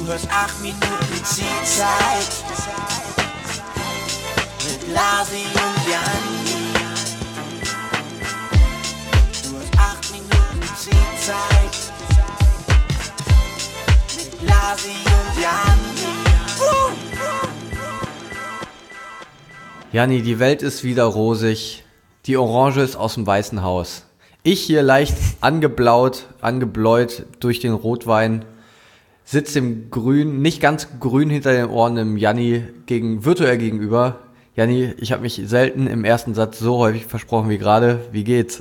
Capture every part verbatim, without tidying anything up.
hörst acht Minuten Zielzeit mit Lasi und Janni. Du hörst acht Minuten Zielzeit mit Lasi und Janni. Uh! Janni, die Welt ist wieder rosig. Die Orange ist aus dem Weißen Haus. Ich hier leicht angeblaut, angebläut durch den Rotwein, sitze im Grün, nicht ganz grün hinter den Ohren im Janni gegen, virtuell gegenüber. Janni, ich habe mich selten im ersten Satz so häufig versprochen wie gerade. Wie geht's?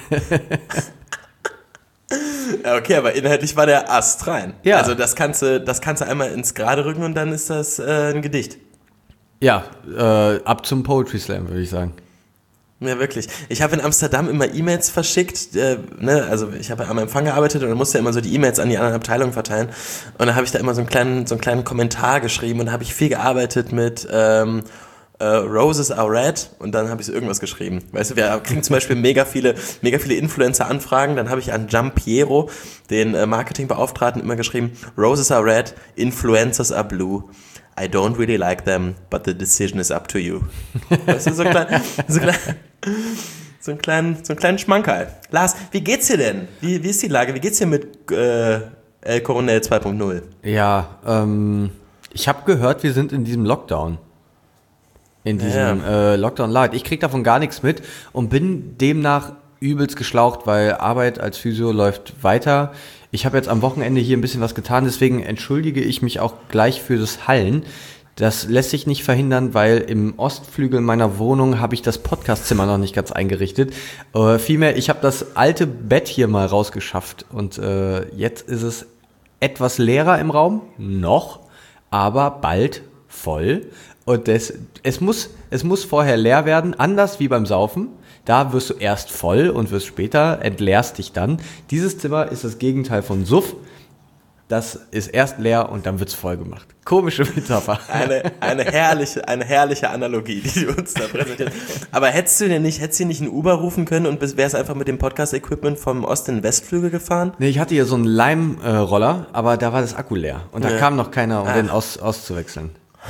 Ja, okay, aber inhaltlich war der Ast rein. Ja. Also das kannst du, das kannst du einmal ins Gerade rücken und dann ist das äh, ein Gedicht. Ja, äh, ab zum Poetry Slam, würde ich sagen. Ja, wirklich. Ich habe in Amsterdam immer E-Mails verschickt, äh, ne, also ich habe ja am Empfang gearbeitet und dann musste ja immer so die E-Mails an die anderen Abteilungen verteilen und dann habe ich da immer so einen kleinen, so einen kleinen Kommentar geschrieben und da habe ich viel gearbeitet mit ähm, äh, Roses are red und dann habe ich so irgendwas geschrieben. Weißt du, wir kriegen zum Beispiel mega viele, mega viele Influencer-Anfragen, dann habe ich an Giampiero, den äh, Marketingbeauftragten, immer geschrieben, Roses are red, Influencers are blue. I don't really like them, but the decision is up to you. Weißt du, so ein kleiner, so klein, so ein kleinen, so einen kleinen Schmankerl. Lars, wie geht's dir denn? Wie, wie ist die Lage? Wie geht's dir mit äh, El Coronel zwei Punkt null? Ja, ähm, ich habe gehört, wir sind in diesem Lockdown. In diesem Ja. äh, Lockdown Light. Ich krieg davon gar nichts mit und bin demnach übelst geschlaucht, weil Arbeit als Physio läuft weiter. Ich habe jetzt am Wochenende hier ein bisschen was getan, deswegen entschuldige ich mich auch gleich für das Hallen. Das lässt sich nicht verhindern, weil im Ostflügel meiner Wohnung habe ich das Podcastzimmer noch nicht ganz eingerichtet. Äh, vielmehr, ich habe das alte Bett hier mal rausgeschafft und äh, jetzt ist es etwas leerer im Raum, noch, aber bald voll. Und das, es muss, es muss vorher leer werden, anders wie beim Saufen. Da wirst du erst voll und wirst später, entleerst dich dann. Dieses Zimmer ist das Gegenteil von Suff. Das ist erst leer und dann wird's voll gemacht. Komische Metapher. Eine, eine herrliche, eine herrliche Analogie, die du uns da präsentierst. Aber hättest du denn nicht, hättest du nicht einen Uber rufen können und wärst einfach mit dem Podcast-Equipment vom Ost- in den Westflügel gefahren? Nee, ich hatte hier so einen Leim-Roller, aber da war das Akku leer. Und da Ja. kam noch keiner, um Ach. den aus, auszuwechseln.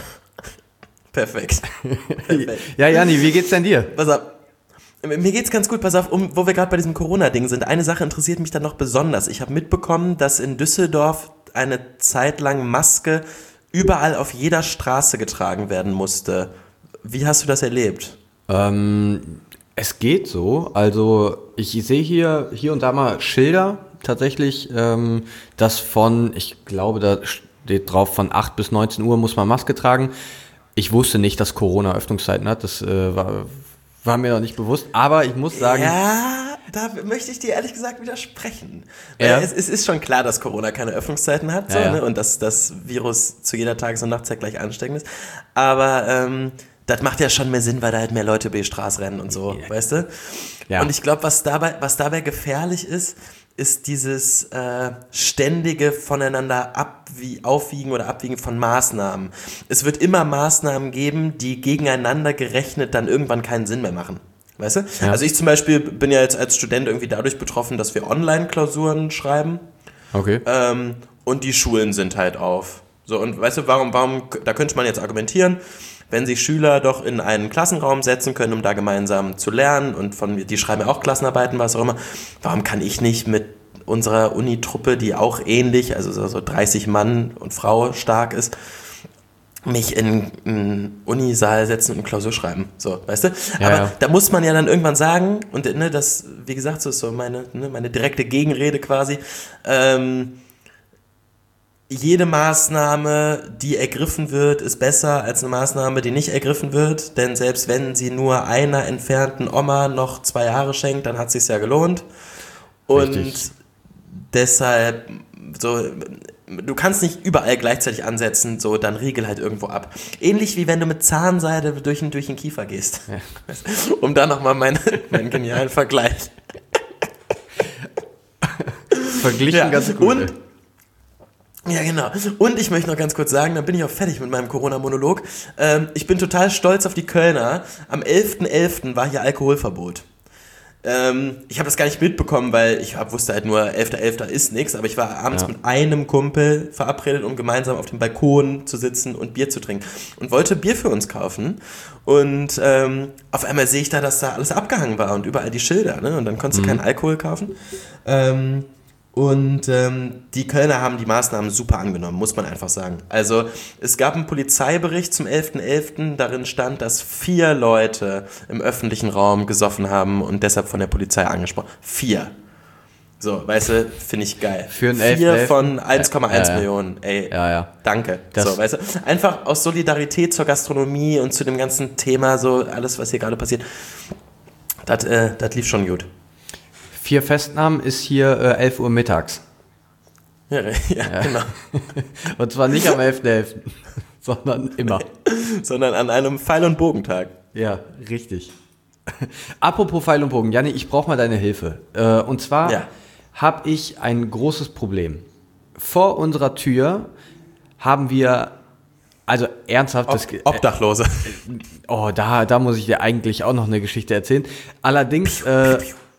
Perfekt. Perfekt. Ja, Janni, wie geht's denn dir? Pass auf. Mir geht's ganz gut, pass auf, um, wo wir gerade bei diesem Corona-Ding sind. Eine Sache interessiert mich dann noch besonders. Ich habe mitbekommen, dass in Düsseldorf eine Zeit lang Maske überall auf jeder Straße getragen werden musste. Wie hast du das erlebt? Ähm, es geht so. Also ich sehe hier, hier und da mal Schilder tatsächlich, ähm, das von, ich glaube, da steht drauf, von acht bis neunzehn Uhr muss man Maske tragen. Ich wusste nicht, dass Corona Öffnungszeiten hat. Das äh, war... War mir noch nicht bewusst, aber ich muss sagen... Ja, da möchte ich dir ehrlich gesagt widersprechen. Weil Ja. es, es ist schon klar, dass Corona keine Öffnungszeiten hat, so, Ja, ja. ne? Und dass das Virus zu jeder Tages- und Nachtzeit gleich ansteckend ist. Aber ähm, das macht ja schon mehr Sinn, weil da halt mehr Leute über die Straße rennen und so, Ja. weißt du? Ja. Und ich glaube, was dabei, was dabei gefährlich ist, ist dieses äh, ständige voneinander abwie- aufwiegen oder abwiegen von Maßnahmen. Es wird immer Maßnahmen geben, die gegeneinander gerechnet dann irgendwann keinen Sinn mehr machen. Weißt du? Ja. Also ich zum Beispiel bin ja jetzt als Student irgendwie dadurch betroffen, dass wir Online-Klausuren schreiben Okay. ähm, und die Schulen sind halt auf. So, und weißt du, warum, warum, da könnte man jetzt argumentieren, wenn sich Schüler doch in einen Klassenraum setzen können, um da gemeinsam zu lernen und von die schreiben ja auch Klassenarbeiten, was auch immer, warum kann ich nicht mit unserer Uni-Truppe, die auch ähnlich, also so, so dreißig Mann und Frau stark ist, mich in einen Unisaal setzen und eine Klausur schreiben, so, weißt du? Ja, Aber ja. da muss man ja dann irgendwann sagen, und ne, das, wie gesagt, so ist so meine, ne, meine direkte Gegenrede quasi, ähm, jede Maßnahme, die ergriffen wird, ist besser als eine Maßnahme, die nicht ergriffen wird, denn selbst wenn sie nur einer entfernten Oma noch zwei Jahre schenkt, dann hat es sich ja gelohnt. Und Richtig. deshalb, so, du kannst nicht überall gleichzeitig ansetzen, so, dann riegel halt irgendwo ab. Ähnlich wie wenn du mit Zahnseide durch den, durch den Kiefer gehst. Ja. Um da nochmal meinen, meinen genialen Vergleich. Verglichen Ja, ganz gut. und- Ja, genau. Und ich möchte noch ganz kurz sagen, dann bin ich auch fertig mit meinem Corona-Monolog. Ähm, ich bin total stolz auf die Kölner. Am elften elften war hier Alkoholverbot. Ähm, ich habe das gar nicht mitbekommen, weil ich hab, wusste halt nur, elfter elfter ist nix, aber ich war abends Ja. mit einem Kumpel verabredet, um gemeinsam auf dem Balkon zu sitzen und Bier zu trinken und wollte Bier für uns kaufen und ähm, auf einmal sehe ich da, dass da alles abgehangen war und überall die Schilder, ne? Und dann konntest du Mhm. keinen Alkohol kaufen. Ähm, Und ähm, die Kölner haben die Maßnahmen super angenommen, muss man einfach sagen. Also es gab einen Polizeibericht zum elfter elfter Darin stand, dass vier Leute im öffentlichen Raum gesoffen haben und deshalb von der Polizei angesprochen. Vier. So, weißt du, finde ich geil. Für einen Vier elfter elfter von eins Komma eins Ja, ja. Millionen. Ey, Ja, ja. danke. Das- so, weißt du, einfach aus Solidarität zur Gastronomie und zu dem ganzen Thema, so alles, was hier gerade passiert, das äh, das lief schon gut. Vier Festnahmen ist hier äh, elf Uhr mittags. Ja, ja, genau. Und zwar nicht am elfter elfter sondern immer. Sondern an einem Pfeil- und Bogentag. Ja, richtig. Apropos Pfeil und Bogen, Janni, ich brauche mal deine Hilfe. Äh, und zwar Ja. habe ich ein großes Problem. Vor unserer Tür haben wir, also ernsthaft, das, Ob, Obdachlose. oh, da, da muss ich dir eigentlich auch noch eine Geschichte erzählen. Allerdings äh,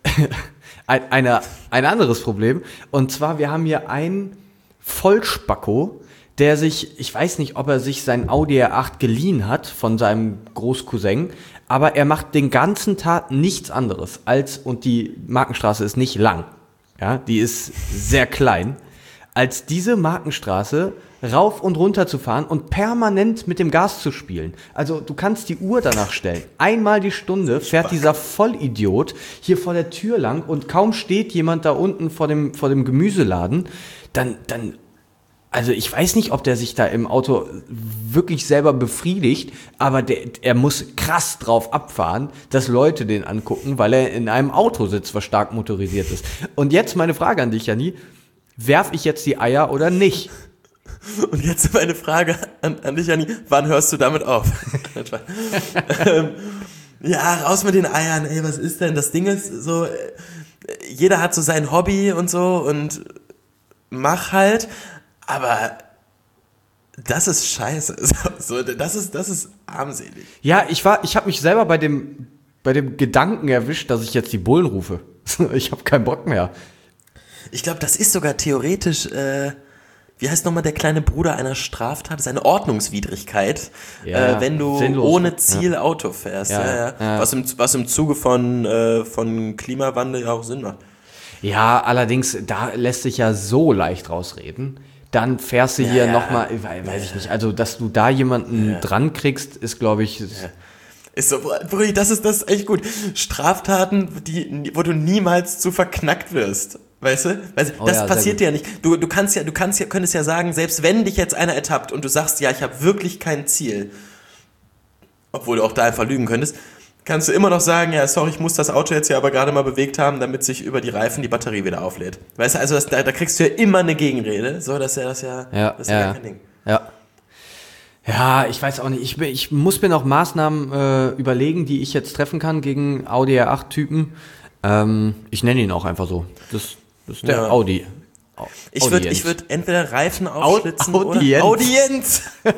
ein, eine, ein anderes Problem. Und zwar, wir haben hier einen Vollspacko, der sich, ich weiß nicht, ob er sich sein Audi R acht geliehen hat von seinem Großcousin, aber er macht den ganzen Tag nichts anderes als, und die Markenstraße ist nicht lang, ja, die ist sehr klein, als diese Markenstraße rauf und runter zu fahren und permanent mit dem Gas zu spielen. Also du kannst die Uhr danach stellen. Einmal die Stunde fährt dieser Vollidiot hier vor der Tür lang und kaum steht jemand da unten vor dem, vor dem Gemüseladen, dann, dann, also ich weiß nicht, ob der sich da im Auto wirklich selber befriedigt, aber der, er muss krass drauf abfahren, dass Leute den angucken, weil er in einem Auto sitzt, was stark motorisiert ist. Und jetzt meine Frage an dich, Janni, werf ich jetzt die Eier oder nicht? Und jetzt meine Frage an, an dich, Janni, wann hörst du damit auf? ähm, ja, raus mit den Eiern, ey, was ist denn? Das Ding ist so, äh, jeder hat so sein Hobby und so und mach halt, aber das ist scheiße. So, das ist, das ist armselig. Ja, ich war, ich habe mich selber bei dem, bei dem Gedanken erwischt, dass ich jetzt die Bullen rufe. Ich habe keinen Bock mehr. Ich glaube, das ist sogar theoretisch, äh, wie heißt nochmal der kleine Bruder einer Straftat? Das ist eine Ordnungswidrigkeit, Ja, äh, wenn du sinnlos. ohne Ziel Auto fährst. Ja, Ja, ja. ja. Was, im, was im Zuge von, äh, von Klimawandel ja auch Sinn macht. Ja, allerdings, da lässt sich ja so leicht rausreden. Dann fährst du Ja, hier ja. nochmal, weiß ich nicht, also dass du da jemanden Ja. dran kriegst, ist glaube ich, Ist so, Brudi, das ist das ist echt gut. Straftaten, die, wo du niemals zu verknackt wirst. Weißt du? Weißt, du, Oh das ja, sehr passiert gut. dir ja nicht. Du, du kannst ja, du kannst ja, könntest ja sagen, selbst wenn dich jetzt einer ertappt und du sagst, ja, ich habe wirklich kein Ziel, obwohl du auch da einfach lügen könntest, kannst du immer noch sagen, ja, sorry, ich muss das Auto jetzt ja aber gerade mal bewegt haben, damit sich über die Reifen die Batterie wieder auflädt. Weißt du, also das, da, da kriegst du ja immer eine Gegenrede. So, das ist ja, das ist ja, ja, das ist ja, ja, gar kein Ding. ja. Ja, ich weiß auch nicht. Ich, bin- ich muss mir noch Maßnahmen äh, überlegen, die ich jetzt treffen kann gegen Audi R acht Typen. Ähm, ich nenne ihn auch einfach so. Das, das ist der Ja. Audi. Au- Ich würde Audienz. ich würd entweder Reifen aufschlitzen Audienz. oder Audienz.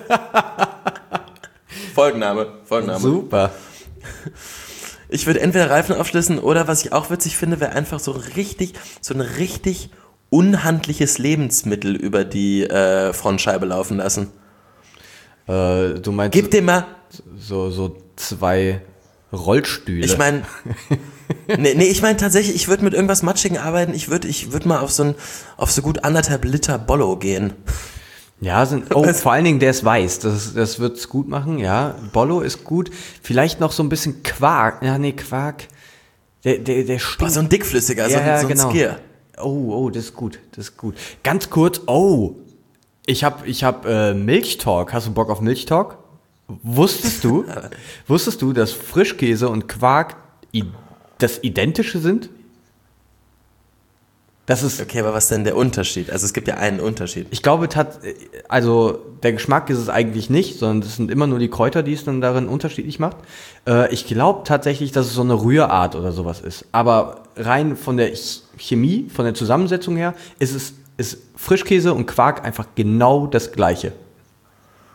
Folgenname, Folgenname. Super. Ich würde entweder Reifen aufschlitzen oder was ich auch witzig finde, wäre einfach so richtig, so ein richtig unhandliches Lebensmittel über die äh, Frontscheibe laufen lassen. Äh, du meinst Gib dem mal, so, so zwei Rollstühle. ich meine, nee, nee, ich meine tatsächlich, ich würde mit irgendwas Matschigen arbeiten, ich würde ich würd mal auf so, ein, auf so gut anderthalb Liter Bollo gehen. Ja, sind, oh, vor allen Dingen der ist weiß, das, das wird's gut machen, ja. Bollo ist gut, vielleicht noch so ein bisschen Quark, ja, nee, Quark, der, der, der Boah, stinkt. so ein dickflüssiger, so, Ja, ja, ein- so ein genau. Skier. Oh, oh, das ist gut, das ist gut. Ganz kurz, oh, ich hab, ich hab äh, Milchtalk, hast du Bock auf Milchtalk? Wusstest du, wusstest du, dass Frischkäse und Quark i- das Identische sind? Das ist, Okay, aber was ist denn der Unterschied? Also es gibt ja einen Unterschied. ich glaube, tat, also der Geschmack ist es eigentlich nicht, sondern es sind immer nur die Kräuter, die es dann darin unterschiedlich macht. Äh, ich glaube tatsächlich, dass es so eine Rührart oder sowas ist. Aber rein von der Ch- Chemie, von der Zusammensetzung her, ist es ist Frischkäse und Quark einfach genau das Gleiche.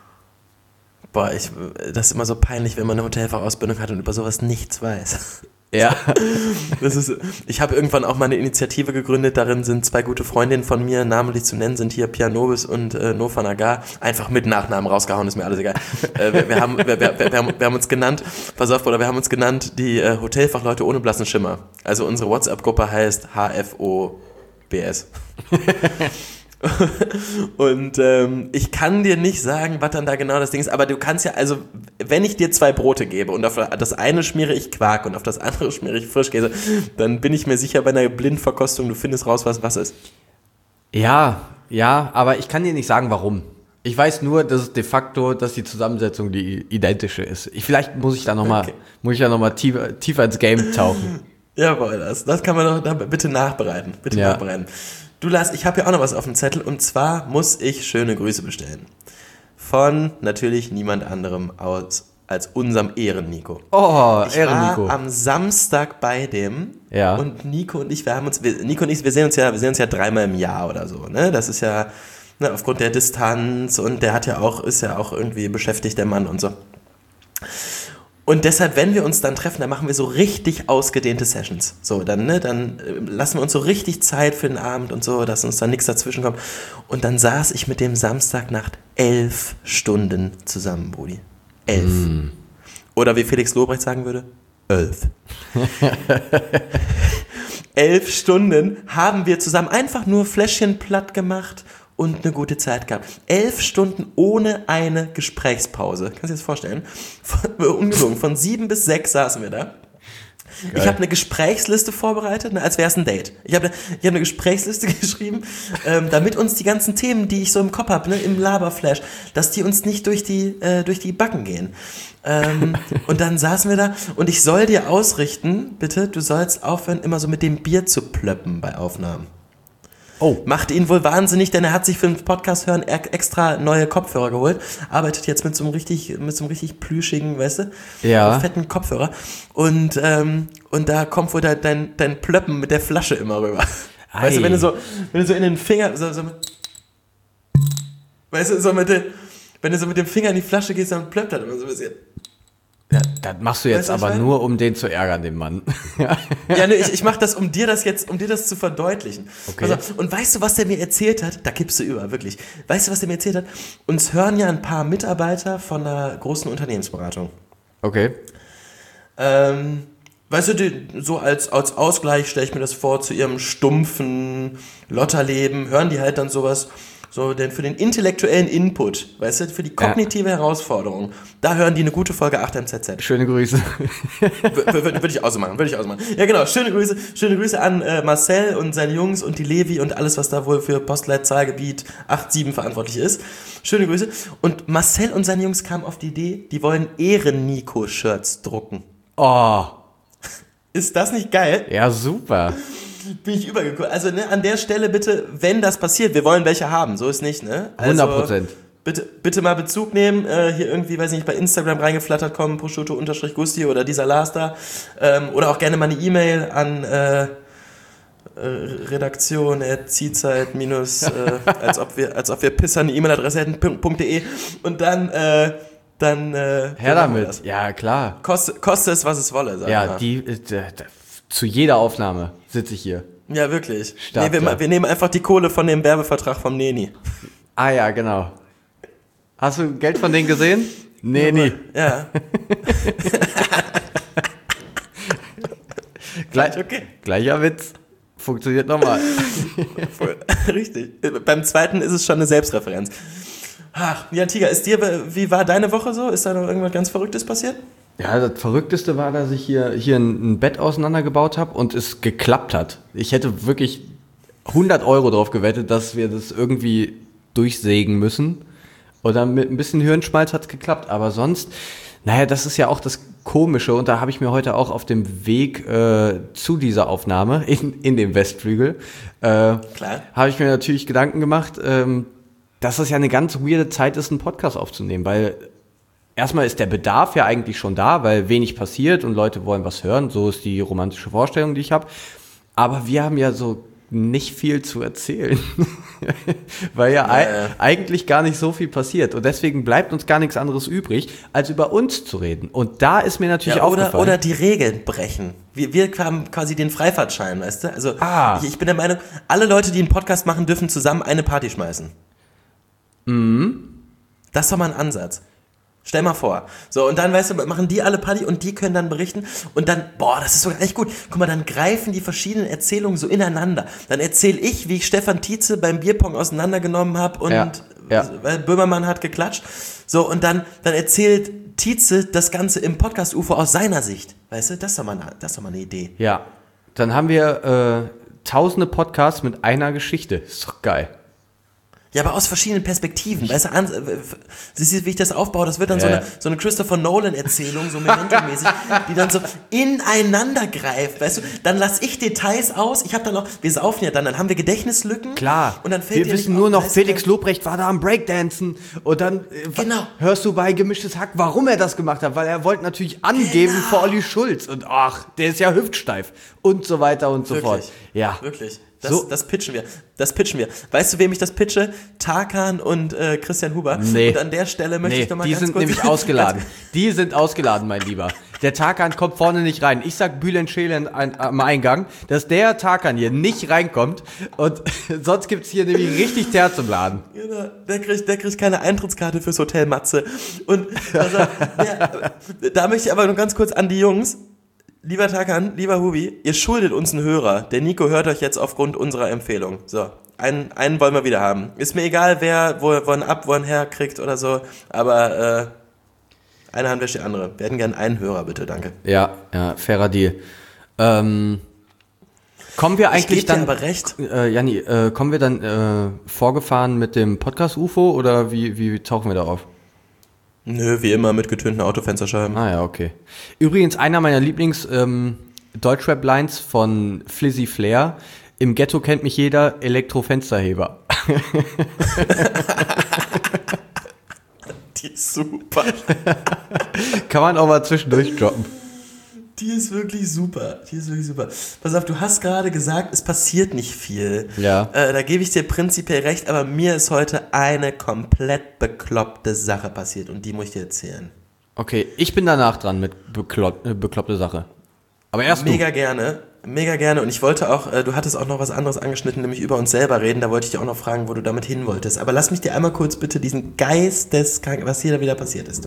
Boah, ich, das ist immer so peinlich, wenn man eine Hotelfachausbildung hat und über sowas nichts weiß. Ja. Das ist, ich habe irgendwann auch mal eine Initiative gegründet, darin sind zwei gute Freundinnen von mir, namentlich zu nennen, sind hier Pia Nobis und äh, Nofa Nagar, einfach mit Nachnamen rausgehauen, ist mir alles egal. äh, wir, wir, haben, wir, wir, wir, haben, wir haben uns genannt, pass auf, Bruder, wir haben uns genannt, die äh, Hotelfachleute ohne blassen Schimmer. Also unsere WhatsApp-Gruppe heißt H F O B S. Und ähm, ich kann dir nicht sagen, was dann da genau das Ding ist, aber du kannst ja, also wenn ich dir zwei Brote gebe und auf das eine schmiere ich Quark und auf das andere schmiere ich Frischkäse, dann bin ich mir sicher bei einer Blindverkostung, du findest raus, was was ist. Ja, ja, aber ich kann dir nicht sagen, warum. Ich weiß nur, dass es de facto, dass die Zusammensetzung die identische ist. Ich, vielleicht muss ich da nochmal okay. muss ich da noch mal tiefer, tiefer ins Game tauchen. Jawohl, das, das kann man doch da bitte nachbereiten. Bitte ja. nachbereiten. Du Lars, ich habe ja auch noch was auf dem Zettel und zwar muss ich schöne Grüße bestellen. Von natürlich niemand anderem aus als unserem Ehren-Nico. Oh, ich Ehren-Nico. war am Samstag bei dem ja. und Nico und ich, wir haben uns, wir, Nico und ich, wir sehen uns ja, wir sehen uns ja dreimal im Jahr oder so, ne? Das ist ja, ne, aufgrund der Distanz und der hat ja auch, ist ja auch irgendwie beschäftigt, der Mann und so. Und deshalb, wenn wir uns dann treffen, dann machen wir so richtig ausgedehnte Sessions. So, dann, ne, dann lassen wir uns so richtig Zeit für den Abend und so, dass uns dann nichts dazwischen kommt. Und dann saß ich mit dem Samstagnacht elf Stunden zusammen, Brudi. Elf. Mm. Oder wie Felix Lobrecht sagen würde, elf. Elf Stunden haben wir zusammen einfach nur Fläschchen platt gemacht und eine gute Zeit gehabt. Elf Stunden ohne eine Gesprächspause. Kannst du dir das vorstellen? Von, ungelogen, von sieben bis sechs saßen wir da. Geil. Ich habe eine Gesprächsliste vorbereitet, ne, als wäre es ein Date. Ich habe ich hab eine Gesprächsliste geschrieben, ähm, damit uns die ganzen Themen, die ich so im Kopf habe, ne, im Laberflash, dass die uns nicht durch die, äh, durch die Backen gehen. Ähm, und dann saßen wir da und ich soll dir ausrichten, bitte, du sollst aufhören, immer so mit dem Bier zu plöppen bei Aufnahmen. Oh. Macht ihn wohl wahnsinnig, denn er hat sich für den Podcast hören extra neue Kopfhörer geholt. Arbeitet jetzt mit so einem richtig, mit so einem richtig plüschigen, weißt du, ja. fetten Kopfhörer. Und, ähm, und da kommt wohl dein, dein Plöppen mit der Flasche immer rüber. Ei. Weißt du, wenn du so, wenn du so in den Finger, so, so, weißt du, so mit den, wenn du so mit dem Finger in die Flasche gehst, dann plöppt das immer so ein bisschen. Ja, das machst du jetzt weißt, aber nur, um den zu ärgern, den Mann. Ja, ne, ich, ich mach das, um dir das jetzt, um dir das zu verdeutlichen. Okay. Also, und weißt du, was der mir erzählt hat? Da kippst du über, wirklich. Weißt du, was der mir erzählt hat? Uns hören ja ein paar Mitarbeiter von einer großen Unternehmensberatung. Okay. Ähm, weißt du, die, so als, als Ausgleich stelle ich mir das vor, zu ihrem stumpfen Lotterleben, hören die halt dann sowas, so denn für den intellektuellen Input, weißt du, für die kognitive ja. Herausforderung, da hören die eine gute Folge acht M Z Z. Schöne Grüße. Würde ich ausmachen, würde ich ausmachen. Ja genau, schöne Grüße, schöne Grüße an äh, Marcel und seine Jungs und die Levi und alles, was da wohl für Postleitzahlgebiet acht sieben verantwortlich ist. Schöne Grüße. Und Marcel und seine Jungs kamen auf die Idee, die wollen Ehren-Nico-Shirts drucken. Oh. Ist das nicht geil? Ja, super. Bin ich übergekommen. Also ne, an der Stelle bitte, wenn das passiert, wir wollen welche haben, so ist nicht, ne? Also, hundert Prozent. Bitte, bitte mal Bezug nehmen, äh, hier irgendwie, weiß ich nicht, bei Instagram reingeflattert kommen, prosciutto-gusti oder dieser Lars da, ähm, oder auch gerne mal eine E-Mail an äh, äh, redaktion at ziehzeit minus äh, als ob wir als ob wir Pisser eine E-Mail-Adresse hätten, .de und dann äh, dann äh, her damit. Ja, klar. Koste, koste es, was es wolle, sag ja, mal. die äh, zu jeder Aufnahme sitze ich hier. Ja, wirklich. Nee, wir, wir nehmen einfach die Kohle von dem Werbevertrag vom Neni. Ah ja, genau. Hast du Geld von denen gesehen? Neni. Ja. Gleich, okay. Gleicher Witz. Funktioniert nochmal. Richtig. Beim zweiten ist es schon eine Selbstreferenz. Ach, ja, Tiger, ist dir, wie war deine Woche so? Ist da noch irgendwas ganz Verrücktes passiert? Ja, das Verrückteste war, dass ich hier, hier ein Bett auseinandergebaut habe und es geklappt hat. Ich hätte wirklich hundert Euro drauf gewettet, dass wir das irgendwie durchsägen müssen. Und dann mit ein bisschen Hirnschmalz hat es geklappt. Aber sonst, naja, das ist ja auch das Komische. Und da habe ich mir heute auch auf dem Weg äh, zu dieser Aufnahme in, in dem Westflügel, äh, habe ich mir natürlich Gedanken gemacht, ähm, dass das ja eine ganz weirde Zeit ist, einen Podcast aufzunehmen, weil erstmal ist der Bedarf ja eigentlich schon da, weil wenig passiert und Leute wollen was hören. So ist die romantische Vorstellung, die ich habe. Aber wir haben ja so nicht viel zu erzählen. Weil ja, Ja, ja. ei- eigentlich gar nicht so viel passiert. Und deswegen bleibt uns gar nichts anderes übrig, als über uns zu reden. Und da ist mir natürlich Ja, oder, aufgefallen. oder die Regeln brechen. Wir, wir haben quasi den Freifahrtschein, weißt du? Also Ah. ich, ich bin der Meinung, alle Leute, die einen Podcast machen, dürfen zusammen eine Party schmeißen. Mhm. Das ist doch mal ein Ansatz. Stell mal vor. So, und dann, weißt du, machen die alle Party und die können dann berichten und dann, boah, das ist sogar echt gut. Guck mal, dann greifen die verschiedenen Erzählungen so ineinander. Dann erzähle ich, wie ich Stefan Tietze beim Bierpong auseinandergenommen habe und Ja, ja. weil Böhmermann hat geklatscht. So, und dann, dann erzählt Tietze das Ganze im Podcast-U F O aus seiner Sicht. Weißt du, das ist doch mal eine, das ist doch mal eine Idee. Ja, dann haben wir äh, tausende Podcasts mit einer Geschichte. Ist doch geil. Ja, aber aus verschiedenen Perspektiven. Weißt du, an, äh, siehst du, wie ich das aufbaue? Das wird dann Ja. so, eine, so eine Christopher Nolan-Erzählung, so Memento-mäßig, die dann so ineinander greift. Weißt du, dann lass ich Details aus. Ich habe dann noch, wir saufen ja dann, dann haben wir Gedächtnislücken. Klar, Und dann fällt wir dir wissen nicht nur auf, noch, weißt du, Felix Lobrecht war da am Breakdancen und dann äh, Genau. hörst du bei Gemischtes Hack, warum er das gemacht hat, weil er wollte natürlich angeben Genau. vor Olli Schulz und ach, der ist ja hüftsteif und so weiter und so Wirklich. fort. Ja, Wirklich. Das, So- das pitchen wir. Das pitchen wir. Weißt du, wem ich das pitche? Tarkan und äh, Christian Huber. Nee. Und an der Stelle möchte nee, ich doch mal die ganz sind kurz... nämlich ausgeladen. Die sind ausgeladen, mein Lieber. Der Tarkan kommt vorne nicht rein. Ich sag Bülent Ceylan ein- am Eingang, dass der Tarkan hier nicht reinkommt und sonst gibt's hier nämlich richtig Teer zum Laden. Genau, der kriegt, der kriegt keine Eintrittskarte fürs Hotel Matze. Und also, der, da möchte ich aber nur ganz kurz an die Jungs. Lieber Tarkan, lieber Hubi, ihr schuldet uns einen Hörer. Der Nico hört euch jetzt aufgrund unserer Empfehlung. So, einen, einen wollen wir wieder haben. Ist mir egal, wer, wo, wo er ab, wo er einen herkriegt oder so. Aber äh, eine Hand wäscht die andere. Wir hätten gern einen Hörer, bitte, danke. Ja, ja, fairer Deal. Ähm, kommen wir eigentlich geb dir dann, aber recht. Äh, Janni, äh, kommen wir dann äh, vorgefahren mit dem Podcast-U F O oder wie, wie tauchen wir da auf? Nö, wie immer mit getönten Autofensterscheiben. Ah ja, okay. Übrigens, einer meiner Lieblings ähm, Deutschrap-Lines von Flizzy Flair. Im Ghetto kennt mich jeder, Elektrofensterheber. Die ist super. Kann man auch mal zwischendurch droppen. Die ist wirklich super. Die ist wirklich super. Pass auf, du hast gerade gesagt, es passiert nicht viel. Ja. Äh, da gebe ich dir prinzipiell recht, aber mir ist heute eine komplett bekloppte Sache passiert und die muss ich dir erzählen. Okay, ich bin danach dran mit beklopp, äh, bekloppte Sache. Aber erst Mega gerne. Mega gerne. Und ich wollte auch, äh, du hattest auch noch was anderes angeschnitten, nämlich über uns selber reden. Da wollte ich dich auch noch fragen, wo du damit hin wolltest. Aber lass mich dir einmal kurz bitte diesen Geisteskrank, was hier da wieder passiert ist, du.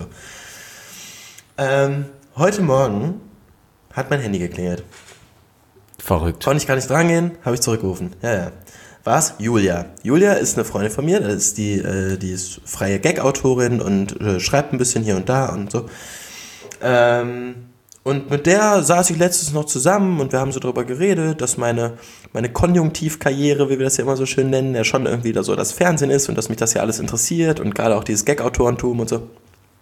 Ähm, heute Morgen hat mein Handy geklingelt. du. Verrückt. Konnte ich gar nicht drangehen, habe ich zurückgerufen. Ja, ja. War's? Julia. Julia ist eine Freundin von mir, das ist die, äh, die ist freie Gag-Autorin und äh, schreibt ein bisschen hier und da und so. Ähm, und mit der saß ich letztens noch zusammen und wir haben so drüber geredet, dass meine, meine Konjunktivkarriere, wie wir das ja immer so schön nennen, ja schon irgendwie da so das Fernsehen ist und dass mich das ja alles interessiert und gerade auch dieses Gag-Autorentum und so.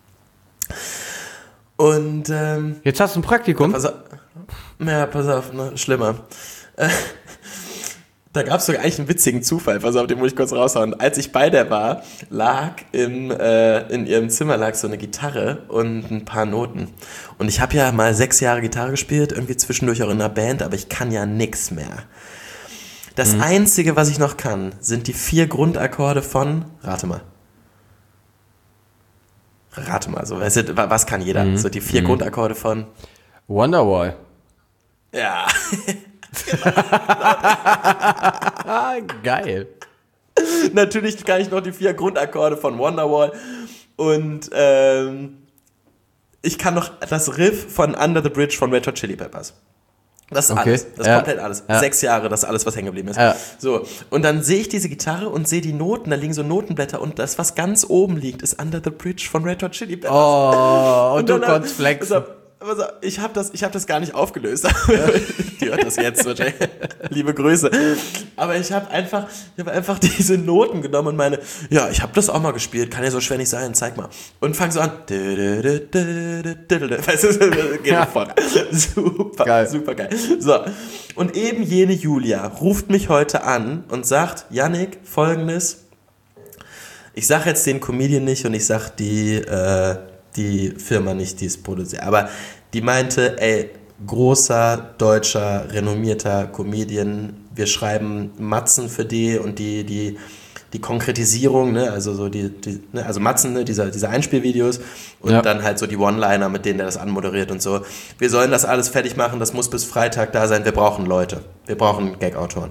Und ähm, Jetzt hast du ein Praktikum? Pass auf, ja, pass auf, ne, schlimmer. Äh, da gab es sogar eigentlich einen witzigen Zufall, pass auf, den muss ich kurz raushauen. Als ich bei der war, lag im, äh, in ihrem Zimmer lag so eine Gitarre und ein paar Noten. Und ich habe ja mal sechs Jahre Gitarre gespielt, irgendwie zwischendurch auch in einer Band, aber ich kann ja nix mehr. Das Mhm. Einzige, was ich noch kann, sind die vier Grundakkorde von, rate mal. Rate mal, so, weißt du, was kann jeder? Mhm. So die vier Mhm. Grundakkorde von, Wonderwall. ja. Ah, geil. Natürlich kann ich noch die vier Grundakkorde von Wonderwall und ähm, ich kann noch das Riff von Under the Bridge von Red Hot Chili Peppers. Das ist Okay. alles. Das ist Ja. komplett alles. Ja. Sechs Jahre, das ist alles, was hängen geblieben ist. Ja. So. Und dann sehe ich diese Gitarre und sehe die Noten, da liegen so Notenblätter und das, was ganz oben liegt, ist Under the Bridge von Red Hot Chili Peppers. Oh, und, du dann hab- konntest flexen. pass auf, pass auf, Ich habe das, ich hab das gar nicht aufgelöst. Die hört das jetzt wahrscheinlich. Liebe Grüße. Aber ich habe einfach, ich habe einfach diese Noten genommen und meine, ja, ich habe das auch mal gespielt, kann ja so schwer nicht sein, zeig mal. Und fang so an. Weißt du, geht Ja. voran. Super, Geil. super geil. So. Und eben jene Julia ruft mich heute an und sagt, Yannick, Folgendes. Ich sag jetzt den Comedian nicht und ich sag die, äh, die Firma nicht, die es produziert. Aber die meinte, ey, großer, deutscher, renommierter Comedian. Wir schreiben Matzen für die und die, die, die Konkretisierung, ne, also so die, die ne, also Matzen, ne, diese, diese Einspielvideos und Ja. dann halt so die One-Liner, mit denen der das anmoderiert und so. Wir sollen das alles fertig machen, das muss bis Freitag da sein, wir brauchen Leute. Wir brauchen Gag-Autoren.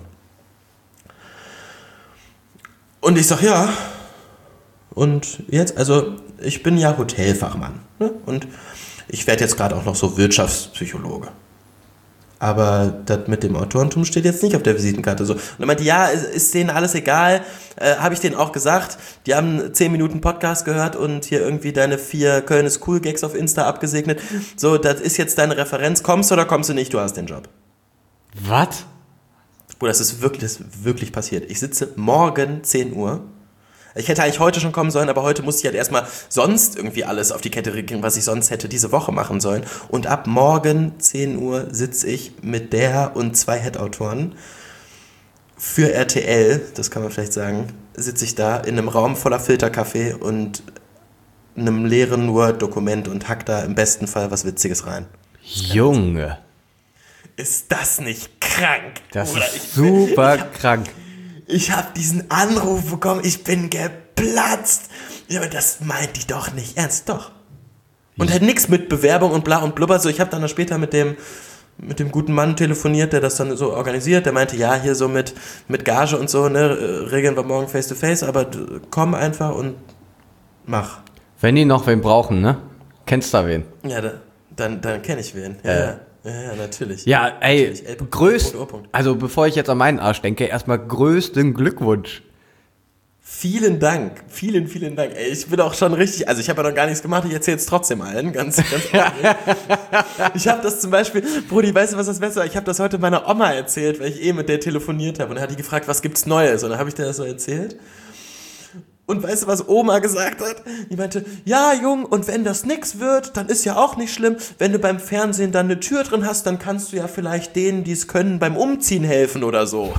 Und ich sag, ja. Und jetzt, also ich bin ja Hotelfachmann, ne? Und ich werde jetzt gerade auch noch so Wirtschaftspsychologe. Aber das mit dem Autorentum steht jetzt nicht auf der Visitenkarte. So. Und er meinte, ja, ist, ist denen alles egal. Äh, habe ich denen auch gesagt. Die haben zehn Minuten Podcast gehört und hier irgendwie deine vier Köln ist cool Gags auf Insta abgesegnet. So, das ist jetzt deine Referenz. Kommst du oder kommst du nicht? Du hast den Job. Was? Bruder, das ist wirklich, das ist wirklich passiert. Ich sitze morgen zehn Uhr. Ich hätte eigentlich heute schon kommen sollen, aber heute musste ich halt erstmal sonst irgendwie alles auf die Kette kriegen, was ich sonst hätte diese Woche machen sollen. Und ab morgen zehn Uhr sitze ich mit der und zwei Head-Autoren für R T L, das kann man vielleicht sagen, sitze ich da in einem Raum voller Filterkaffee und einem leeren Word-Dokument und hack da im besten Fall was Witziges rein. Junge, Ist das nicht krank? das Bruder, ist ich bin- super ich hab- krank. Ich habe diesen Anruf bekommen, ich bin geplatzt. Ja, aber das meint die doch nicht ernst, doch. Und hat nichts mit Bewerbung und bla und blubber. So, ich habe dann später mit dem, mit dem guten Mann telefoniert, der das dann so organisiert. Der meinte, ja, hier so mit, mit Gage und so, ne, regeln wir morgen face to face, aber du, komm einfach und mach. Wenn die noch wen brauchen, ne? Kennst du da wen? Ja, da, dann, dann kenne ich wen. Ja, Ja. ja, ja, ja, natürlich. Ja, ey, Natürlich. L. größt, O. Punkt. also bevor ich jetzt an meinen Arsch denke, erstmal größten Glückwunsch. Vielen Dank, vielen, vielen Dank. Ey, ich bin auch schon richtig, also ich habe ja noch gar nichts gemacht, ich erzähle es trotzdem allen, ganz, ganz ehrlich. Ich habe das zum Beispiel, Brudi, weißt du, was das Beste war? Ich habe das heute meiner Oma erzählt, weil ich eh mit der telefoniert habe und dann hat die gefragt, was gibt's Neues? Und dann habe ich dir das so erzählt. Und weißt du, was Oma gesagt hat? Die meinte, ja, Jung, und wenn das nix wird, dann ist ja auch nicht schlimm. Wenn du beim Fernsehen dann eine Tür drin hast, dann kannst du ja vielleicht denen, die es können, beim Umziehen helfen oder so.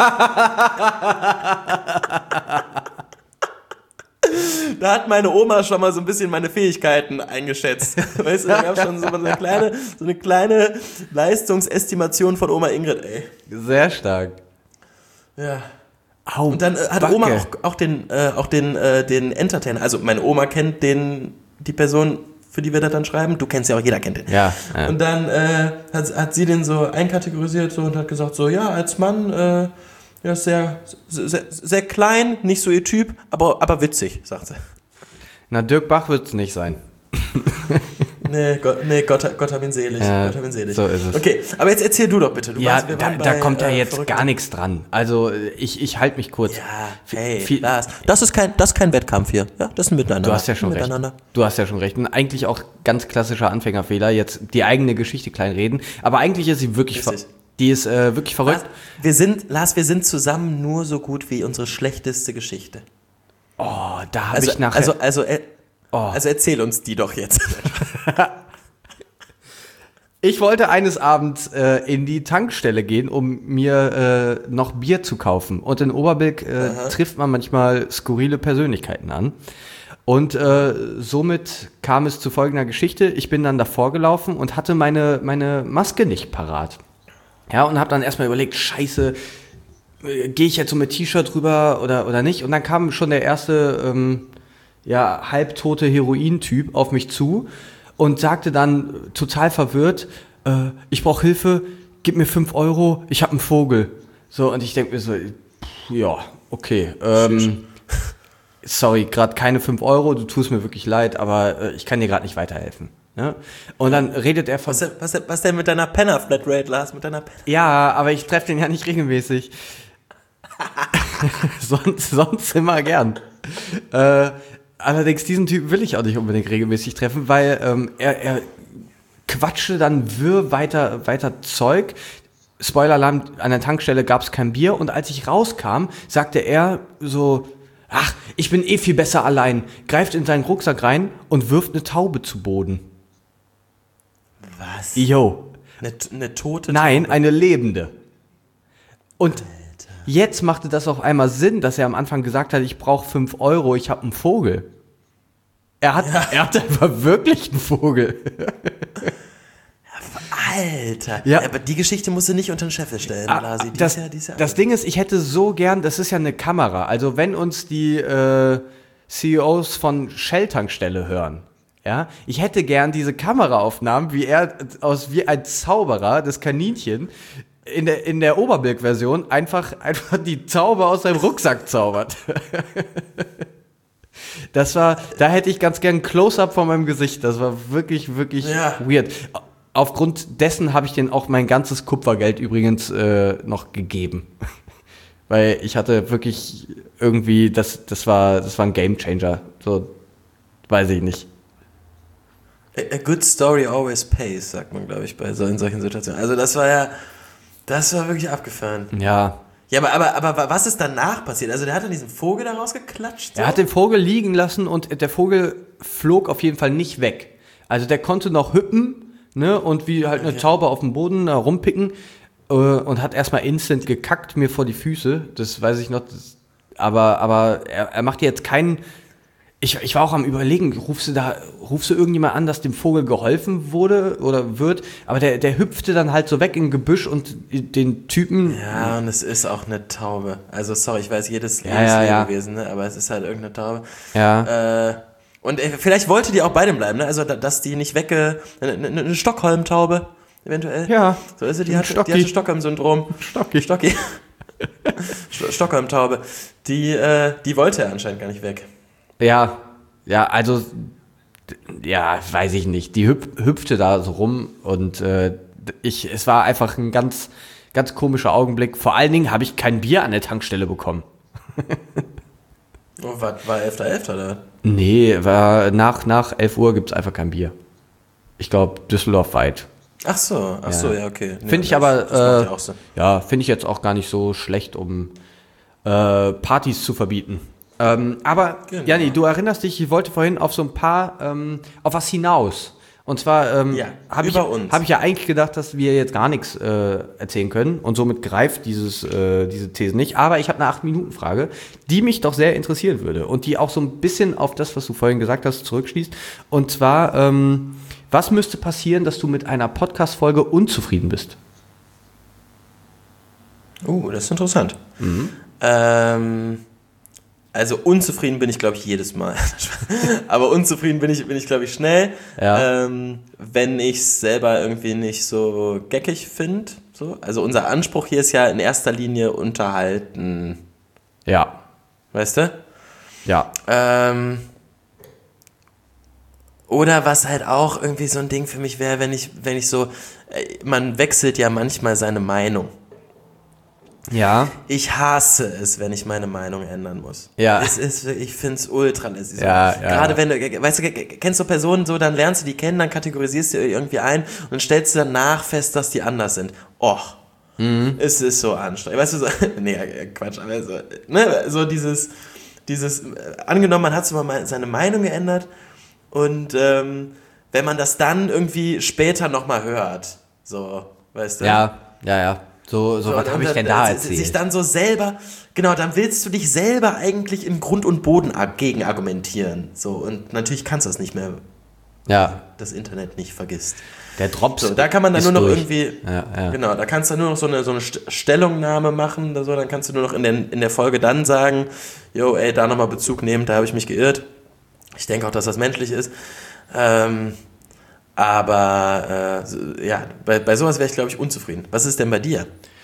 Da hat meine Oma schon mal so ein bisschen meine Fähigkeiten eingeschätzt. Weißt du, da gab schon so eine kleine, so eine kleine Leistungsestimation von Oma Ingrid, ey. Sehr stark. Ja. Au, Und dann äh, hat Backe. Oma auch, auch den, äh, auch den, äh, den Entertainer, also meine Oma kennt den, die Person, für die wir das dann schreiben. Du kennst ja auch, jeder kennt den. Ja, ja. Und dann äh, hat, hat sie den so einkategorisiert so und hat gesagt so, ja, als Mann, äh, ja, ist sehr, sehr, sehr klein, nicht so ihr Typ, aber, aber witzig, sagt sie. Na, Dirk Bach wird's nicht sein. Nee, Gott, nee, Gott, Gott hab ihn selig. Ja, Gott hab ihn selig. so ist es. Okay, aber jetzt erzähl du doch bitte. Du Ja, warst, wir da, waren da bei, kommt ja äh, jetzt Verrückten. gar nichts dran. Also ich, ich halte mich kurz. Ja, Viel- hey, viel- Lars, das ist kein, das ist kein Wettkampf hier. Ja, das ist ein Miteinander. Du hast ja schon recht. Miteinander. Du hast ja schon recht. Und eigentlich auch ganz klassischer Anfängerfehler, jetzt die eigene Geschichte kleinreden. Aber eigentlich ist sie wirklich, ver- Richtig. die ist äh, wirklich verrückt. Lars, wir sind, Lars, wir sind zusammen nur so gut wie unsere schlechteste Geschichte. Oh, da habe Also, ich nachher... also, also, äh, Oh. also erzähl uns die doch jetzt. Ich wollte eines Abends äh, in die Tankstelle gehen, um mir äh, noch Bier zu kaufen. Und in Oberbilk äh, trifft man manchmal skurrile Persönlichkeiten an. Und äh, somit kam es zu folgender Geschichte. Ich bin dann davor gelaufen und hatte meine, meine Maske nicht parat. Ja, und habe dann erstmal überlegt, scheiße, äh, gehe ich jetzt so mit T-Shirt rüber oder, oder nicht? Und dann kam schon der erste ähm, ja, halbtote Heroin-Typ auf mich zu und sagte dann äh, total verwirrt, äh, ich brauche Hilfe, gib mir fünf Euro, ich habe einen Vogel. So, und ich denke mir so, pff, ja, okay, ähm, sorry, gerade keine fünf Euro, du tust mir wirklich leid, aber äh, ich kann dir gerade nicht weiterhelfen. Ja? Und dann redet er von... Was, denn- was, denn- was denn mit deiner Penner-Flatrate, Lars? Mit deiner Penner? Ja, aber ich treffe den ja nicht regelmäßig. sonst, sonst immer gern. Äh, allerdings, diesen Typen will ich auch nicht unbedingt regelmäßig treffen, weil ähm, er, er quatschte dann wirr weiter, weiter Zeug. Spoiler-Alarm, an der Tankstelle gab es kein Bier. Und als ich rauskam, sagte er so, ach, ich bin eh viel besser allein. Greift in seinen Rucksack rein und wirft eine Taube zu Boden. Was? Yo. Eine, eine tote Nein, Taube? eine lebende. Und jetzt machte das auf einmal Sinn, dass er am Anfang gesagt hat, ich brauche fünf Euro, ich habe einen Vogel. Er hat, er hat einfach wirklich einen Vogel. Alter. Ja. Aber die Geschichte musst du nicht unter den Scheffel stellen, Ah, Lasi. Die das, ist ja, die ist ja das Ding ist, ich hätte so gern, das ist ja eine Kamera, also wenn uns die äh, C E Os von Shell-Tankstelle hören, ja, ich hätte gern diese Kameraaufnahmen, wie er aus wie ein Zauberer, das Kaninchen, in der, in der Oberbilk-Version einfach, einfach die Zauber aus seinem Rucksack zaubert. Das war, da hätte ich ganz gern ein Close-Up von meinem Gesicht. Das war wirklich, wirklich Ja. weird. Aufgrund dessen habe ich denen auch mein ganzes Kupfergeld übrigens äh, noch gegeben. Weil ich hatte wirklich irgendwie, das, das war, das war ein Gamechanger. So, weiß ich nicht. A good story always pays, sagt man, glaube ich, bei so in solchen Situationen. Also das war ja, das war wirklich abgefahren. Ja. Ja, aber, aber, aber was ist danach passiert? Also der hat dann diesen Vogel da rausgeklatscht? So? Er hat den Vogel liegen lassen und der Vogel flog auf jeden Fall nicht weg. Also der konnte noch hüppen, ne, und wie halt eine Okay. Taube auf dem Boden äh, rumpicken äh, und hat erstmal instant gekackt mir vor die Füße. Das weiß ich noch. Das, aber aber er, er macht jetzt keinen. Ich, ich war auch am Überlegen, rufst du da, rufst du irgendjemand an, dass dem Vogel geholfen wurde oder wird, aber der, der hüpfte dann halt so weg im Gebüsch und den Typen. Ja, und es ist auch eine Taube. Also sorry, ich weiß, jedes, Ja, jedes ja, ja. Lebewesen, ne? Aber es ist halt irgendeine Taube. Ja. Äh, und äh, vielleicht wollte die auch bei dem bleiben, ne? Also da, dass die nicht wegge... Eine, eine, eine Stockholm-Taube, eventuell. Ja. So ist sie, die Ein hatte, die Stocki. hatte Stockholm-Syndrom. Stocki. Stocki. Sto- Stockholm-Taube. Die, äh, die wollte er anscheinend gar nicht weg. Ja, ja, also, ja, weiß ich nicht. Die hüp hüpfte da so rum und äh, ich, es war einfach ein ganz, ganz komischer Augenblick. Vor allen Dingen habe ich kein Bier an der Tankstelle bekommen. Oh, was, war elfter elfter oder? Nee, war nach, nach elf Uhr gibt es einfach kein Bier. Ich glaube, Düsseldorf weit. Ach so, ach so, ja, okay. Nee, Finde ich das- aber, das macht äh, ja auch Sinn. ja, finde ich jetzt auch gar nicht so schlecht, um äh, Partys zu verbieten. Ähm, aber, Genau. Janni, du erinnerst dich, ich wollte vorhin auf so ein paar, ähm, auf was hinaus. Und zwar ähm, Ja, habe ich, über uns. hab ich ja eigentlich gedacht, dass wir jetzt gar nichts äh, erzählen können. Und somit greift dieses, äh, diese These nicht. Aber ich habe eine acht-Minuten-Frage, die mich doch sehr interessieren würde. Und die auch so ein bisschen auf das, was du vorhin gesagt hast, zurückschließt. Und zwar, ähm, was müsste passieren, dass du mit einer Podcast-Folge unzufrieden bist? Uh, das ist interessant. Mhm. Ähm, also unzufrieden bin ich, glaube ich, jedes Mal. Aber unzufrieden bin ich, bin ich glaube ich, schnell. Ja. Ähm, wenn ich es selber irgendwie nicht so geckig finde. So. Also unser Anspruch hier ist ja in erster Linie unterhalten. Ja, Weißt du? ja. Ähm, oder was halt auch irgendwie so ein Ding für mich wäre, wenn ich, wenn ich so, äh, man wechselt ja manchmal seine Meinung. Ja. Ich hasse es, wenn ich meine Meinung ändern muss. Ja. Es ist, ich finde es ultra lässig. So. Ja, ja. Gerade wenn du, weißt du, kennst du Personen so, dann lernst du die kennen, dann kategorisierst du irgendwie ein und dann stellst du danach fest, dass die anders sind. Och. Mhm. Es ist so anstrengend. Weißt du, so, nee, Quatsch, aber so, ne, so dieses, dieses, äh, angenommen, man hat so mal seine Meinung geändert und ähm, wenn man das dann irgendwie später nochmal hört, so, weißt du? Ja, ja, ja. So, so, So, was und habe ich dann, denn da äh, erzählt? Sich dann so selber, genau, dann willst du dich selber eigentlich im Grund und Boden ag- gegen argumentieren. So, und natürlich kannst du das nicht mehr, Ja, das Internet nicht vergisst. der Drops. So, da kann man dann ist nur noch durch. irgendwie, Ja, ja. genau, da kannst du nur noch so eine, so eine St- Stellungnahme machen oder so, dann kannst du nur noch in der, in der Folge dann sagen, yo, ey, da nochmal Bezug nehmen, da habe ich mich geirrt. Ich denke auch, dass das menschlich ist. Ähm, aber, äh, so- ja, bei, bei sowas wäre ich, glaube ich, unzufrieden. Was ist denn bei dir?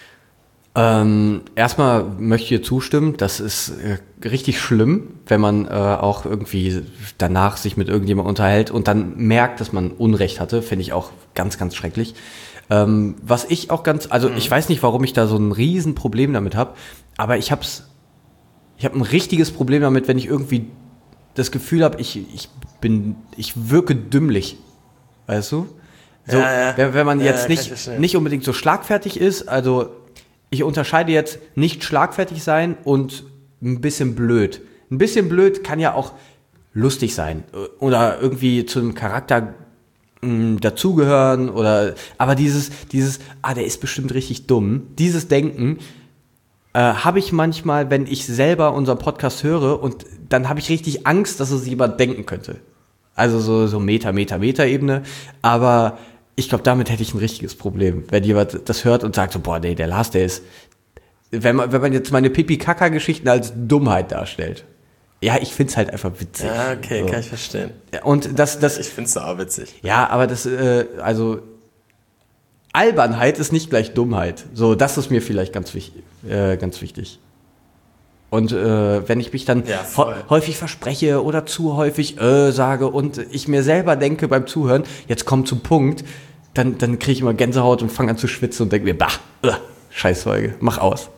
Ähm, erstmal möchte ich dir zustimmen, das ist äh, richtig schlimm, wenn man äh, auch irgendwie danach sich mit irgendjemandem unterhält und dann merkt, dass man Unrecht hatte, finde ich auch ganz, ganz schrecklich. Ähm, was ich auch ganz, also ich weiß nicht, warum ich da so ein Riesenproblem damit habe, aber ich hab's, ich habe ein richtiges Problem damit, wenn ich irgendwie das Gefühl habe, ich, ich bin, ich wirke dümmlich, weißt du? So, Ja, ja. Wenn, wenn man Ja, jetzt ja, kann ich nicht, verstehen. nicht unbedingt so schlagfertig ist, also ich unterscheide jetzt nicht schlagfertig sein und ein bisschen blöd. Ein bisschen blöd kann ja auch lustig sein oder irgendwie zu einem Charakter mh, dazugehören oder, aber dieses, dieses, ah, der ist bestimmt richtig dumm, dieses Denken äh, habe ich manchmal, wenn ich selber unseren Podcast höre und dann habe ich richtig Angst, dass es jemand denken könnte. Also so, so Meta, Meta, Meta-Ebene, aber ich glaube, damit hätte ich ein richtiges Problem, wenn jemand das hört und sagt so, boah, nee, der Lars, der ist, wenn man, wenn man jetzt meine Pipi-Kaka-Geschichten als Dummheit darstellt. Ja, ich find's halt einfach witzig. Ja, okay, so. Kann ich verstehen. Und das, das, Ich find's auch witzig. ja, aber das, äh, also, Albernheit ist nicht gleich Dummheit. So, das ist mir vielleicht ganz wichtig, äh, ganz wichtig. Und äh, wenn ich mich dann Ja, ho- voll. häufig verspreche oder zu häufig äh, sage und ich mir selber denke beim Zuhören, jetzt komm zum Punkt, dann, dann kriege ich immer Gänsehaut und fange an zu schwitzen und denke mir, bah, äh, Scheißfolge, mach aus.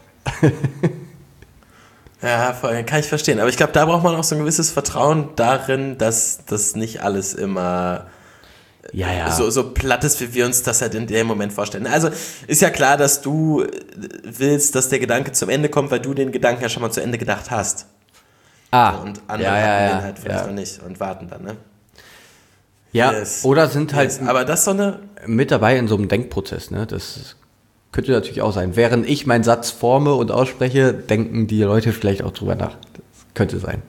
Ja, voll, kann ich verstehen. Aber ich glaube, da braucht man auch so ein gewisses Vertrauen darin, dass das nicht alles immer Ja, ja. so, so platt ist, wie wir uns das halt in dem Moment vorstellen. Also ist ja klar, dass du willst, dass der Gedanke zum Ende kommt, weil du den Gedanken ja schon mal zu Ende gedacht hast. Ah, Und andere ja, ja, haben ja, den halt vielleicht ja. noch nicht und warten dann, ne? Ja, Yes. oder sind halt Yes. Aber das ist so eine... mit dabei in so einem Denkprozess, ne? Das könnte natürlich auch sein. Während ich meinen Satz forme und ausspreche, denken die Leute vielleicht auch drüber nach. Das könnte sein.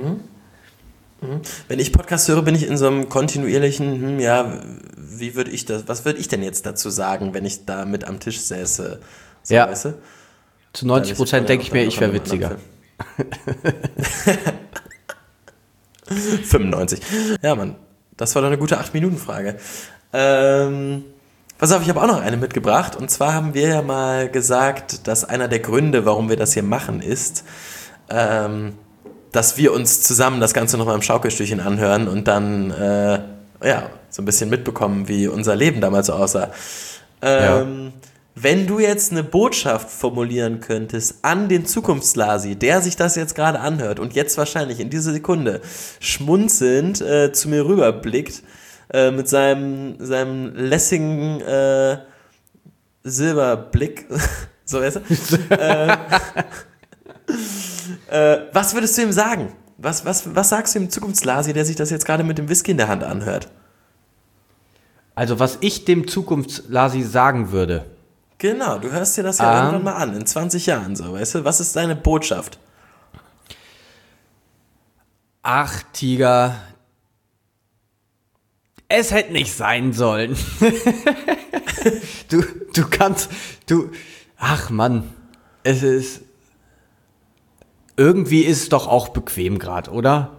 Wenn ich Podcast höre, bin ich in so einem kontinuierlichen, hm, ja, wie würde ich das, was würde ich denn jetzt dazu sagen, wenn ich da mit am Tisch säße? So, Ja. weißt du? Zu neunzig Prozent denke ich mir, ich wäre Dann witziger. fünfundneunzig. Ja, Mann. Das war doch eine gute acht Minuten Frage. Ähm, pass auf, ich habe auch noch eine mitgebracht. Und zwar haben wir ja mal gesagt, dass einer der Gründe, warum wir das hier machen, ist, ähm, dass wir uns zusammen das Ganze nochmal im Schaukelstühlchen anhören und dann äh, ja, so ein bisschen mitbekommen, wie unser Leben damals so aussah. Ähm, Wenn du jetzt eine Botschaft formulieren könntest an den Zukunftslasi, der sich das jetzt gerade anhört und jetzt wahrscheinlich in dieser Sekunde schmunzelnd äh, zu mir rüberblickt, äh, mit seinem, seinem lässigen äh, Silberblick, so weißt du, äh, äh, was würdest du ihm sagen? Was, was, was sagst du dem Zukunftslasi, der sich das jetzt gerade mit dem Whisky in der Hand anhört? Also was ich dem Zukunftslasi sagen würde, Genau, du hörst dir das ja Ähm. irgendwann mal an, in zwanzig Jahren so, weißt du? Was ist deine Botschaft? ach Tiger, es hätte nicht sein sollen. du, du kannst, du, ach Mann, es ist, irgendwie ist es doch auch bequem gerade, oder?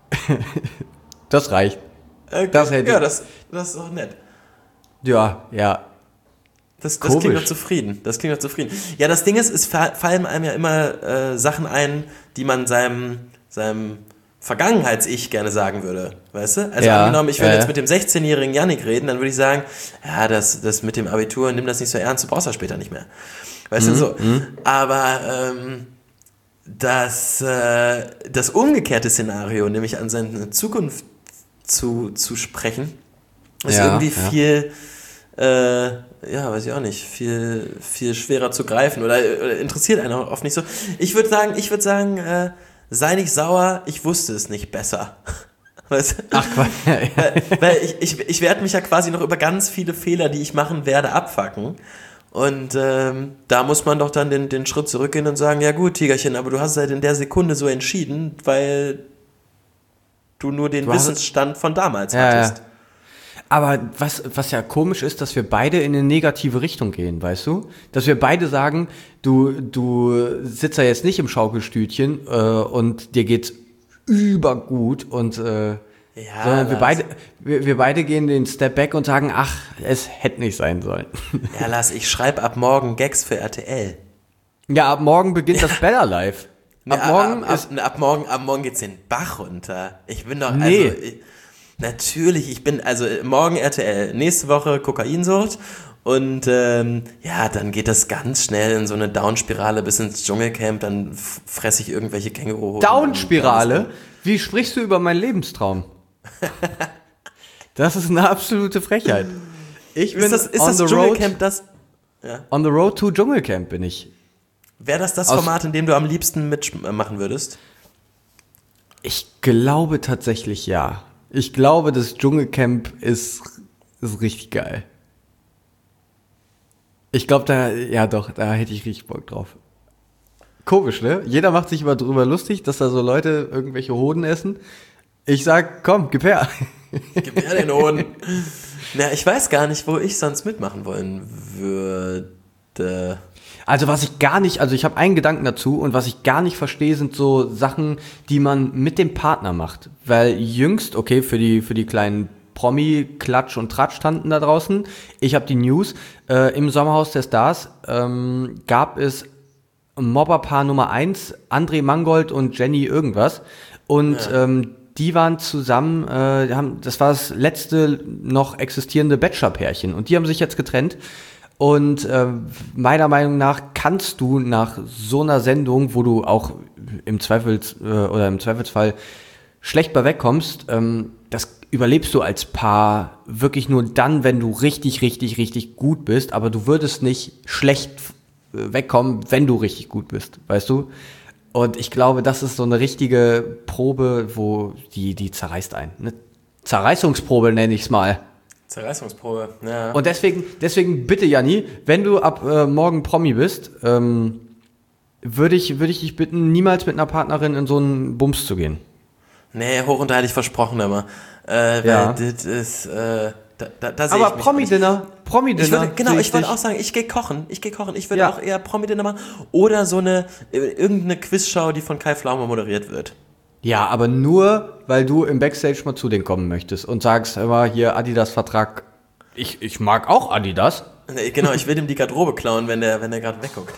Das reicht. Okay. Das hätte- ja, das, das ist doch nett. Ja, ja. Das, das klingt Komisch. doch zufrieden. Das klingt doch zufrieden. Ja, das Ding ist, es fa- fallen einem ja immer äh, Sachen ein, die man seinem, seinem Vergangenheits-Ich gerne sagen würde. Weißt du? Also Ja, angenommen, ich würde ja, jetzt ja. mit dem sechzehnjährigen Yannick reden, dann würde ich sagen, ja, das, das mit dem Abitur, nimm das nicht so ernst, du brauchst das später nicht mehr. Weißt Mhm, du, so. Aber ähm, das, äh, das umgekehrte Szenario, nämlich an seine Zukunft zu, zu sprechen, ist Ja, irgendwie ja. viel, äh, ja, weiß ich auch nicht, viel, viel schwerer zu greifen oder, oder interessiert einen auch oft nicht so. Ich würde sagen, ich würde sagen, äh, sei nicht sauer, ich wusste es nicht besser. Weißt du? Ach Quatsch. Weil, weil ich, ich, ich werde mich ja quasi noch über ganz viele Fehler, die ich machen werde, abfacken. Und ähm, da muss man doch dann den, den Schritt zurückgehen und sagen, ja gut, Tigerchen, aber du hast es halt in der Sekunde so entschieden, weil du nur den Du hast- Wissensstand von damals Ja, hattest. ja. Aber was, was ja komisch ist, dass wir beide in eine negative Richtung gehen, weißt du? Dass wir beide sagen, du, du sitzt da jetzt nicht im Schaukelstütchen äh, und dir geht's übergut und äh, Ja, sondern wir Lars. beide, wir, wir beide gehen den Step back und sagen, ach, es hätte nicht sein sollen. Ja, Lars, ich schreibe ab morgen Gags für R T L. Ja, ab morgen beginnt das Better Life. Nee, Ab morgen ab, ist ab, ab morgen, ab morgen geht's den Bach runter. Ich bin doch, Nee. also, ich, natürlich, ich bin, also morgen R T L, nächste Woche Kokainsucht und ähm, ja, dann geht das ganz schnell in so eine Down-Spirale bis ins Dschungelcamp, dann f- fresse ich irgendwelche Känguru. Down-Spirale. Wie sprichst du über meinen Lebenstraum? Das ist eine absolute Frechheit. Ich bin Ist das, ist on das the road. Dschungelcamp das, On the road to Dschungelcamp bin ich. wäre das das Aus- Format, in dem du am liebsten mitmachen würdest? Ich glaube tatsächlich ja. Ich glaube, das Dschungelcamp ist, ist richtig geil. Ich glaube, da, ja doch, da hätte ich richtig Bock drauf. Komisch, ne? Jeder macht sich immer drüber lustig, dass da so Leute irgendwelche Hoden essen. Ich sag, komm, gib her. Gib mir den Hoden. Na, ich weiß gar nicht, wo ich sonst mitmachen wollen würde. Also was ich gar nicht, also ich habe einen Gedanken dazu und was ich gar nicht verstehe, sind so Sachen, die man mit dem Partner macht. Weil jüngst, okay, für die, für die kleinen Promi-Klatsch- und Tratsch-Tanten da draußen, ich habe die News, äh, im Sommerhaus der Stars ähm, gab es Mobberpaar Nummer eins, André Mangold und Jenny irgendwas. Und ja. ähm, die waren zusammen, äh, haben, das war das letzte noch existierende Bachelor-Pärchen. Und die haben sich jetzt getrennt. Und äh, meiner Meinung nach kannst du nach so einer Sendung, wo du auch im Zweifels äh, oder im Zweifelsfall schlecht bei wegkommst, ähm, das überlebst du als Paar wirklich nur dann, wenn du richtig, richtig, richtig gut bist. Aber du würdest nicht schlecht wegkommen, wenn du richtig gut bist, weißt du? Und ich glaube, das ist so eine richtige Probe, wo die, die zerreißt einen. Eine Zerreißungsprobe nenne ich es mal. Zerreißungsprobe, ja. Und deswegen, deswegen bitte, Janni, wenn du ab äh, morgen Promi bist, ähm, würde ich, würde ich dich bitten, niemals mit einer Partnerin in so einen Bums zu gehen. Nee, hoch und heilig versprochen immer. Äh, Ja. weil das ist, äh, da, da, da sehe Aber ich mich Promi-Dinner, Promi-Dinner. Ich würde, genau, sehe ich wollte dich. auch sagen, ich gehe kochen. Ich gehe kochen. Ich würde Ja. auch eher Promi-Dinner machen. Oder so eine, äh, irgendeine Quizshow, die von Kai Pflaume moderiert wird. Ja, aber nur, weil du im Backstage mal zu denen kommen möchtest und sagst immer, hier Adidas-Vertrag, ich, ich mag auch Adidas. Nee, genau, ich will ihm die Garderobe klauen, wenn der, wenn der gerade wegguckt.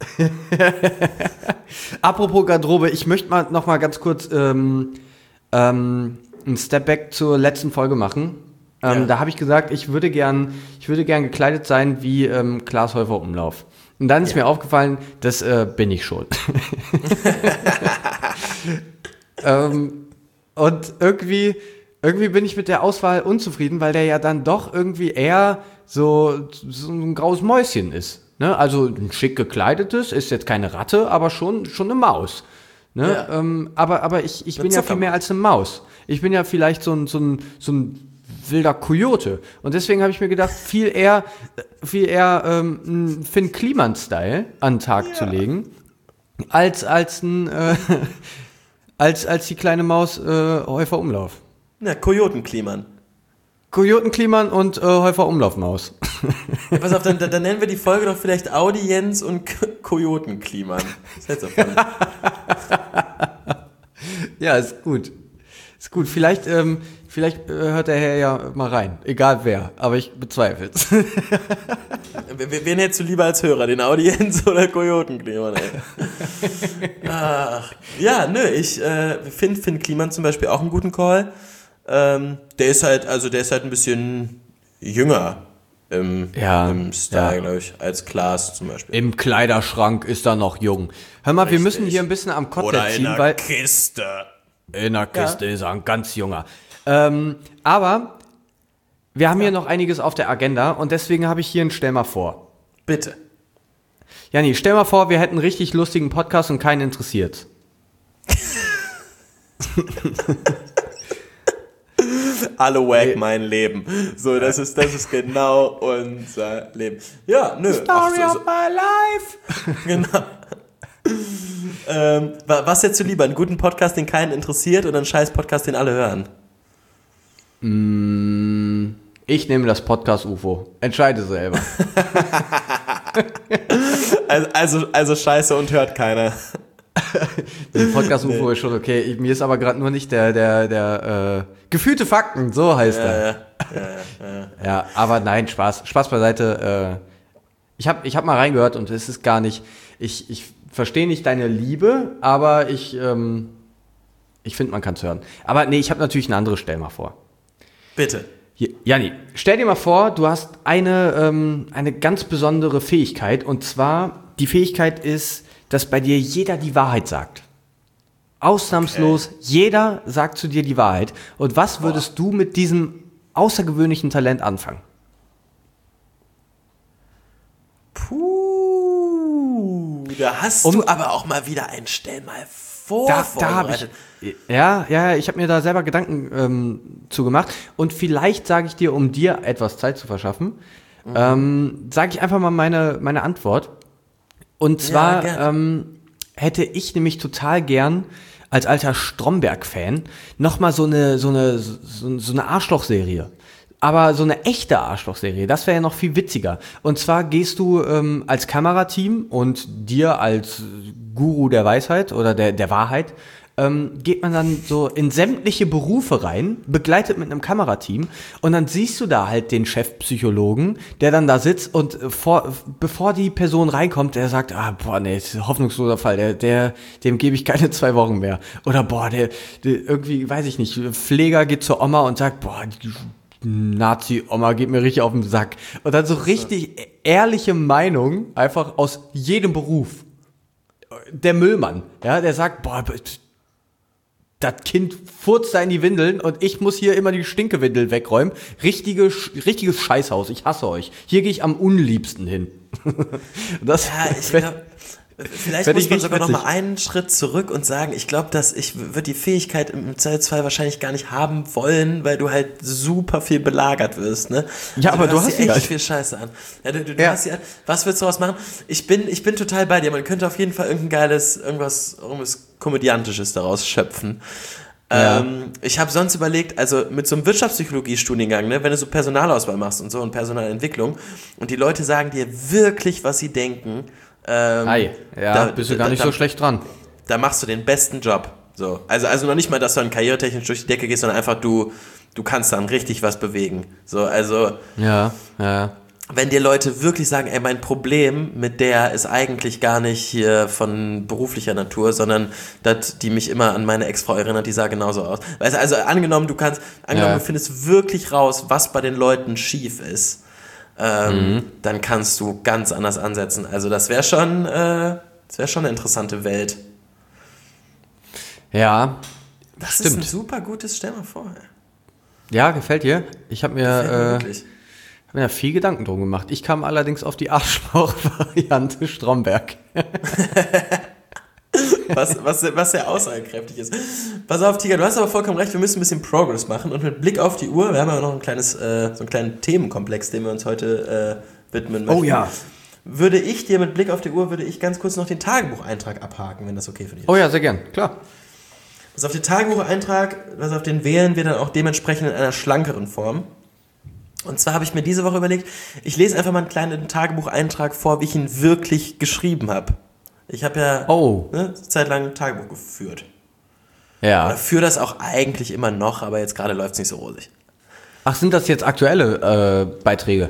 Apropos Garderobe, ich möchte mal noch mal ganz kurz ähm, ähm, einen Step Back zur letzten Folge machen. Ähm, Ja. Da habe ich gesagt, ich würde gern, ich würde gern gekleidet sein wie ähm, Klaas Häufer Umlauf. Und dann ist Ja. mir aufgefallen, das äh, bin ich schon. ähm, und irgendwie, irgendwie bin ich mit der Auswahl unzufrieden, weil der ja dann doch irgendwie eher so, so ein graues Mäuschen ist. Ne? Also ein schick gekleidetes, ist jetzt keine Ratte, aber schon, schon eine Maus. Ne? Ja. Ähm, aber, aber ich, ich Eine bin ja viel mehr Zuckermaus. als eine Maus. Ich bin ja vielleicht so ein, so ein, so ein wilder Kojote. Und deswegen habe ich mir gedacht, viel eher, viel eher ähm, einen Finn Kliman-Style an den Tag zu legen, als, als, ein, äh, als, als die kleine Maus äh, Häufer Umlauf. Na, Kojotenkliman. Kojotenkliman und äh, Häufer Umlaufmaus. Ja, pass auf, dann, dann, dann nennen wir die Folge doch vielleicht Audi Jens und K- Kojotenkliman. Das hätte so von. Ja, ist gut. Ist gut. Vielleicht, ähm, vielleicht äh, hört der Herr ja mal rein. Egal wer, aber ich bezweifle es. Wen wen hättest du lieber als Hörer, den Audi Jens oder Kojotenkliman, ey? Ach, ja, nö, ich äh, finde Finn Kliman zum Beispiel auch einen guten Call. Ähm, der ist halt, also der ist halt ein bisschen jünger im, Ja, im Style, ja. glaube ich, als Klaas zum Beispiel. Im Kleiderschrank ist er noch jung. Hör mal, wir Richtig. müssen hier ein bisschen am Kotelett ziehen, weil Kiste. in der Kiste ist er ein ganz junger. Ähm, aber wir haben hier noch einiges auf der Agenda und deswegen habe ich hier einen Stell mal vor. Bitte. Janni, stell mal vor, wir hätten einen richtig lustigen Podcast und keinen interessiert. Alle wack mein Leben. So, das ist, das ist genau unser Leben. Ja, nö. ach, so, so, my life. genau. ähm, wa- was hättest du lieber? Einen guten Podcast, den keinen interessiert oder einen scheiß Podcast, den alle hören? Ich nehme das Podcast-U F O. Entscheide selber. Also, also, also scheiße und hört keiner. Der Podcast-U F O ist schon okay. Ich, mir ist aber gerade nur nicht der, der, der, äh, gefühlte Fakten, so heißt Ja, er. ja, ja, ja. Ja, aber nein, Spaß. Spaß beiseite. Äh, ich habe ich hab mal reingehört und es ist gar nicht, ich, ich verstehe nicht deine Liebe, aber ich, ähm, ich finde, man kann es hören. Aber nee, ich habe natürlich eine andere, stell mal vor. Bitte. Hier, Janni, stell dir mal vor, du hast eine, ähm, eine ganz besondere Fähigkeit und zwar, die Fähigkeit ist, dass bei dir jeder die Wahrheit sagt. Ausnahmslos, Okay. jeder sagt zu dir die Wahrheit. Und was würdest du mit diesem außergewöhnlichen Talent anfangen? Puh, da hast Um- du aber auch mal wieder ein Stell mal vor. Da, da habe ich, vorbereitet. ja, ja, ich habe mir da selber Gedanken ähm, zugemacht. Und vielleicht sage ich dir, um dir etwas Zeit zu verschaffen, Mhm. ähm, sage ich einfach mal meine, meine Antwort. Und zwar gerne. ähm, hätte ich nämlich total gern als alter Stromberg-Fan nochmal so eine, so eine, so, so eine Arschloch-Serie. Aber so eine echte Arschlochserie, das wäre ja noch viel witziger. Und zwar gehst du ähm, als Kamerateam und dir als Guru der Weisheit oder der, der Wahrheit, ähm, geht man dann so in sämtliche Berufe rein, begleitet mit einem Kamerateam und dann siehst du da halt den Chefpsychologen, der dann da sitzt und vor, bevor die Person reinkommt, der sagt, ah, boah, nee, ist ein hoffnungsloser Fall, der, der, dem gebe ich keine zwei Wochen mehr. Oder boah, der, der irgendwie, weiß ich nicht, Pfleger geht zur Oma und sagt, boah, die Nazi-Oma geht mir richtig auf den Sack. Und dann so richtig ehrliche Meinung, einfach aus jedem Beruf. Der Müllmann, ja, der sagt, boah, das Kind furzt da in die Windeln und ich muss hier immer die Stinkewindel wegräumen. Richtige, richtiges Scheißhaus, ich hasse euch. Hier gehe ich am unliebsten hin. Das ja, ich glaube, vielleicht muss man sogar noch mal einen Schritt zurück und sagen, ich glaube, dass ich würde die Fähigkeit im Zweifelsfall wahrscheinlich gar nicht haben wollen, weil du halt super viel belagert wirst, ne? Ja, also, aber du hast, du hast dir echt halt viel Scheiße an. Ja, du, du, du ja. hast ja, was willst du daraus machen? Ich bin, ich bin total bei dir. Man könnte auf jeden Fall irgendein geiles, irgendwas, irgendwas Komödiantisches daraus schöpfen. Ja. Ähm, ich habe sonst überlegt, also mit so einem Wirtschaftspsychologie-Studiengang, ne, wenn du so Personalauswahl machst und so und Personalentwicklung und die Leute sagen dir wirklich, was sie denken, ähm, Hi, ja, da, bist du gar nicht da, so schlecht dran. Da machst du den besten Job. So. Also, also noch nicht mal, dass du dann karrieretechnisch durch die Decke gehst, sondern einfach du, du kannst dann richtig was bewegen. So, also ja, ja. Wenn dir Leute wirklich sagen, ey, mein Problem mit der ist eigentlich gar nicht hier von beruflicher Natur, sondern dass die mich immer an meine Ex-Frau erinnert, die sah genauso aus. Weißt du, also angenommen, du kannst, angenommen, ja. du findest wirklich raus, was bei den Leuten schief ist, ähm, mhm. dann kannst du ganz anders ansetzen. Also das wäre schon, äh, das wäre schon eine interessante Welt. Ja, das stimmt. ist ein super gutes, stell mal vor. Ja, gefällt dir? Ich habe mir, mir äh, hab mir da viel Gedanken drum gemacht. Ich kam allerdings auf die Arschloch-Variante Stromberg. was, was, was sehr aussagekräftig ist. Pass auf, Tiger, du hast aber vollkommen recht, wir müssen ein bisschen Progress machen und mit Blick auf die Uhr, wir haben ja noch ein kleines, äh, so einen kleinen Themenkomplex, den wir uns heute äh, widmen möchten. Oh ja. Würde ich dir mit Blick auf die Uhr, würde ich ganz kurz noch den Tagebucheintrag abhaken, wenn das okay für dich ist. Oh ja, sehr gern, klar. Also auf den Tagebucheintrag, also auf den wählen wir dann auch dementsprechend in einer schlankeren Form. Und zwar habe ich mir diese Woche überlegt, ich lese einfach mal einen kleinen Tagebucheintrag vor, wie ich ihn wirklich geschrieben habe. Ich habe ja oh. ne, eine Zeit lang ein Tagebuch geführt. Ja. Oder führe das auch eigentlich immer noch, aber jetzt gerade läuft es nicht so rosig. Ach, sind das jetzt aktuelle äh, Beiträge?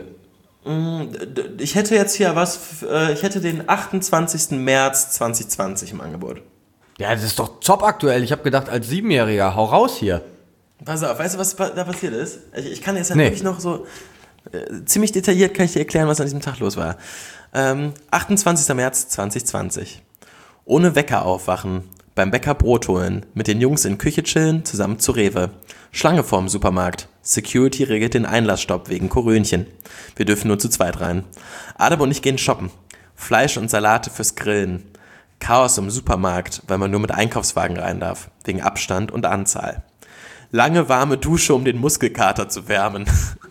Ich hätte jetzt hier was, ich hätte den achtundzwanzigsten März zwanzig zwanzig im Angebot. Ja, das ist doch top aktuell. Ich habe gedacht, als Siebenjähriger, hau raus hier. Pass auf, weißt du, was da passiert ist? Ich, ich kann jetzt halt nee. wirklich noch so, äh, ziemlich detailliert kann ich dir erklären, was an diesem Tag los war. Ähm, achtundzwanzigster März zwanzig zwanzig. Ohne Wecker aufwachen, beim Bäcker Brot holen, mit den Jungs in Küche chillen, zusammen zu Rewe. Schlange vorm Supermarkt. Security regelt den Einlassstopp wegen Korönchen. Wir dürfen nur zu zweit rein. Adam und ich gehen shoppen. Fleisch und Salate fürs Grillen. Chaos im Supermarkt, weil man nur mit Einkaufswagen rein darf. Wegen Abstand und Anzahl. Lange warme Dusche, um den Muskelkater zu wärmen.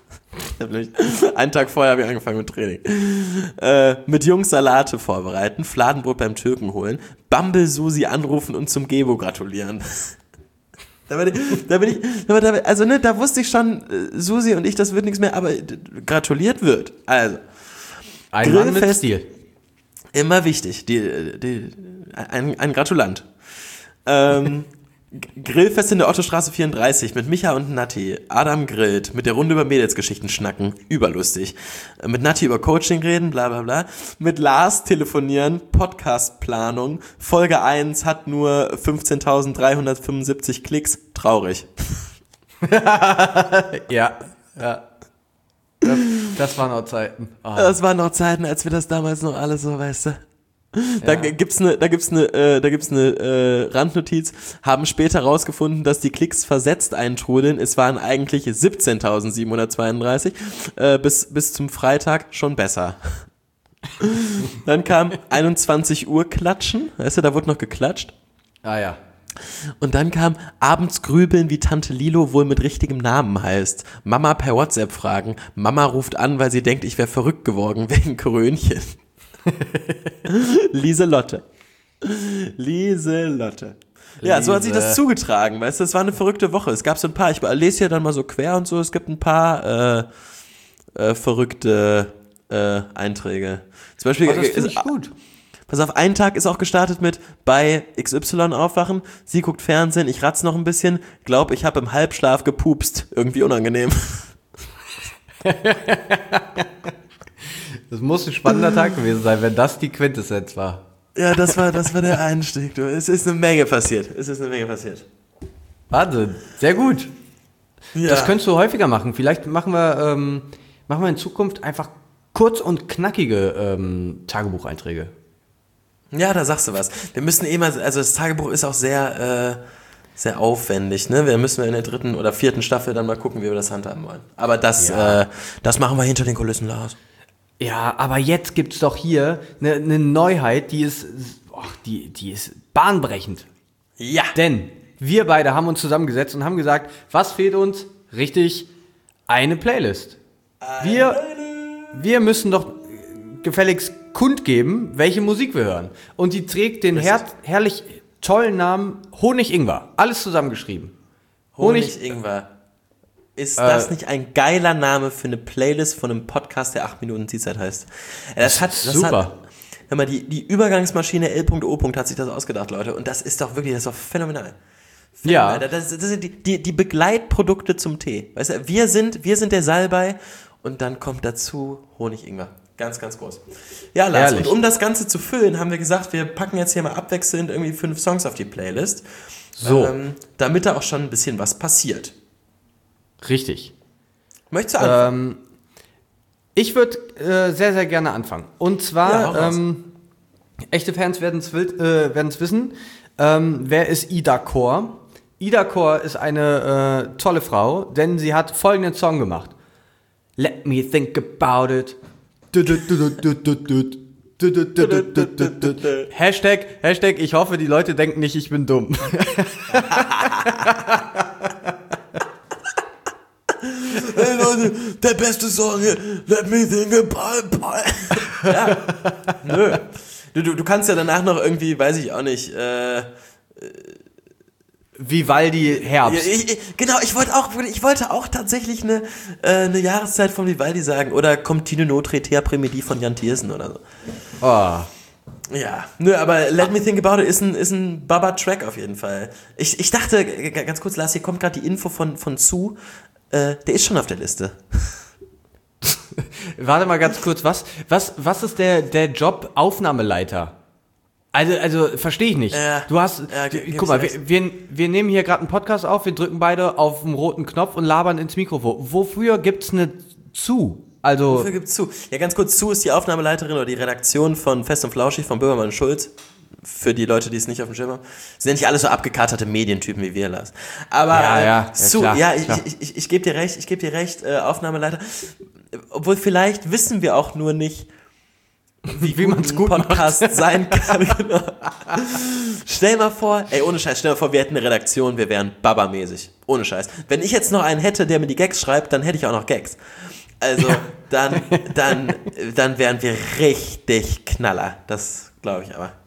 Einen Tag vorher habe ich angefangen mit Training. Äh, mit Jungs Salate vorbereiten, Fladenbrot beim Türken holen, Bumble Susi anrufen und zum Gebo gratulieren. Da bin ich, da bin ich, da, also ne, da wusste ich schon, Susi und ich, das wird nichts mehr, aber gratuliert wird. Also, ein Mann mit Stil. Immer wichtig, die, die, ein, ein Gratulant. Ähm, Grillfest in der Ottostraße vierunddreißig mit Micha und Natti. Adam grillt, mit der Runde über Mädelsgeschichten schnacken, überlustig. Mit Natti über Coaching reden, bla bla bla. Mit Lars telefonieren, Podcastplanung. Folge eins hat nur fünfzehntausenddreihundertfünfundsiebzig Klicks, traurig. ja, ja. Das, das waren noch Zeiten. Oh. Das waren noch Zeiten, als wir das damals noch alles so, weißt du. Da ja. gibt's eine, da gibt's eine, äh, da gibt's eine äh, Randnotiz. Haben später rausgefunden, dass die Klicks versetzt eintrudeln. Es waren eigentlich siebzehntausendsiebenhundertzweiunddreißig. Äh, bis bis zum Freitag schon besser. Dann kam einundzwanzig Uhr Klatschen. Weißt du, da wurde noch geklatscht. Ah ja. Und dann kam abends grübeln, wie Tante Lilo wohl mit richtigem Namen heißt. Mama per WhatsApp fragen. Mama ruft an, weil sie denkt, ich wäre verrückt geworden wegen Krönchen. Lieselotte. Lieselotte. Ja, so hat sich das Liebe. zugetragen, weißt du, es war eine verrückte Woche. Es gab so ein paar, ich lese hier dann mal so quer und so, es gibt ein paar äh, äh, verrückte äh, Einträge. Zum Beispiel, Oh, das finde ist, ich gut. pass auf, ein Tag ist auch gestartet mit bei X Y aufwachen, sie guckt Fernsehen, ich ratz noch ein bisschen, glaub, ich habe im Halbschlaf gepupst. Irgendwie unangenehm. Das muss ein spannender Tag gewesen sein, wenn das die Quintessenz war. Ja, das war, das war der Einstieg. Du. Es ist eine Menge passiert. Es ist eine Menge passiert. Wahnsinn, sehr gut. Ja. Das könntest du häufiger machen. Vielleicht machen wir, ähm, machen wir in Zukunft einfach kurz und knackige ähm, Tagebucheinträge. Ja, da sagst du was. Wir müssen eh mal, also das Tagebuch ist auch sehr, äh, sehr aufwendig, ne? Wir müssen in der dritten oder vierten Staffel dann mal gucken, wie wir das handhaben wollen. Aber das, Ja. äh, das machen wir hinter den Kulissen, Lars. Ja, aber jetzt gibt's doch hier eine ne Neuheit, die ist, oh, die, die ist bahnbrechend. Ja. Denn wir beide haben uns zusammengesetzt und haben gesagt, was fehlt uns? Richtig, eine Playlist. Wir, wir müssen doch gefälligst kundgeben, welche Musik wir hören. Und die trägt den her herrlich tollen Namen Honig-Ingwer. Alles zusammengeschrieben. Honig-Ingwer. Ist Äh, das nicht ein geiler Name für eine Playlist von einem Podcast, der acht Minuten Zielzeit heißt? Das hat, das super. Hat, hör mal, die, die Übergangsmaschine L O. hat sich das ausgedacht, Leute. Und das ist doch wirklich, das ist doch phänomenal. Ja. phänomenal. Das, das sind die, die, die Begleitprodukte zum Tee. Weißt du, wir sind, wir sind der Salbei und dann kommt dazu Honig-Ingwer. Ganz, ganz groß. Ja, Lars, Ehrlich. und um das Ganze zu füllen, haben wir gesagt, wir packen jetzt hier mal abwechselnd irgendwie fünf Songs auf die Playlist. So. Ähm, damit da auch schon ein bisschen was passiert. Richtig. Möchtest du anfangen? Ähm, ich würde äh, sehr, sehr gerne anfangen. Und Ja, hau zwar, raus. ähm, echte Fans werden es äh, werden's wissen, ähm, wer ist Ida Kor? Ida Kor ist eine äh, tolle Frau, denn sie hat folgenden Song gemacht. Let me think about it. Du, du, du, du, du, du, du. Du, du, du, du, du, du, du. Hashtag, Hashtag, ich hoffe, die Leute denken nicht, ich bin dumm. Hey Leute, der beste Song hier. Let me think about it. Ja, nö. Du, du, du kannst ja danach noch irgendwie, weiß ich auch nicht, äh, Vivaldi Herbst. ich, ich, genau, ich wollte auch, ich wollte auch tatsächlich eine, äh, eine Jahreszeit von Vivaldi sagen oder Continue notre ter Premedi von Jan Tiersen oder so. Oh. Ja, nö, aber Let Me Think About It ist ein, ist ein Baba-Track auf jeden Fall. Ich, ich dachte, g- ganz kurz, Lars, hier kommt gerade die Info von, von Zu, äh, der ist schon auf der Liste. Warte mal ganz kurz, was, was, was ist der, der Job Aufnahmeleiter? Also, also verstehe ich nicht. Ja, du hast, ja, du, ge- geb guck ich mal, recht. wir, wir, wir nehmen hier gerade einen Podcast auf, wir drücken beide auf den roten Knopf und labern ins Mikrofon. Wofür gibt's eine zu? Also, Wofür gibt's Zu? Ja, ganz kurz, Zu ist die Aufnahmeleiterin oder die Redaktion von Fest und Flauschig von Böhmermann Schulz. Für die Leute, die es nicht auf dem Schirm haben. Sind ja nicht alle so abgekaterte Medientypen wie wir, Lars. Aber Ja, äh, ja, ja, Zu, klar, ja, ich, klar. ich, ich, ich gebe dir recht, ich gebe dir recht, äh, Aufnahmeleiter. Obwohl vielleicht wissen wir auch nur nicht, wie, Wie gut man's ein gut Podcast sein kann. Genau. Stell mal vor, ey, ohne Scheiß, stell mal vor, wir hätten eine Redaktion, wir wären Baba-mäßig. Ohne Scheiß. Wenn ich jetzt noch einen hätte, der mir die Gags schreibt, dann hätte ich auch noch Gags. Also, dann, dann, dann wären wir richtig Knaller. Das glaube ich aber.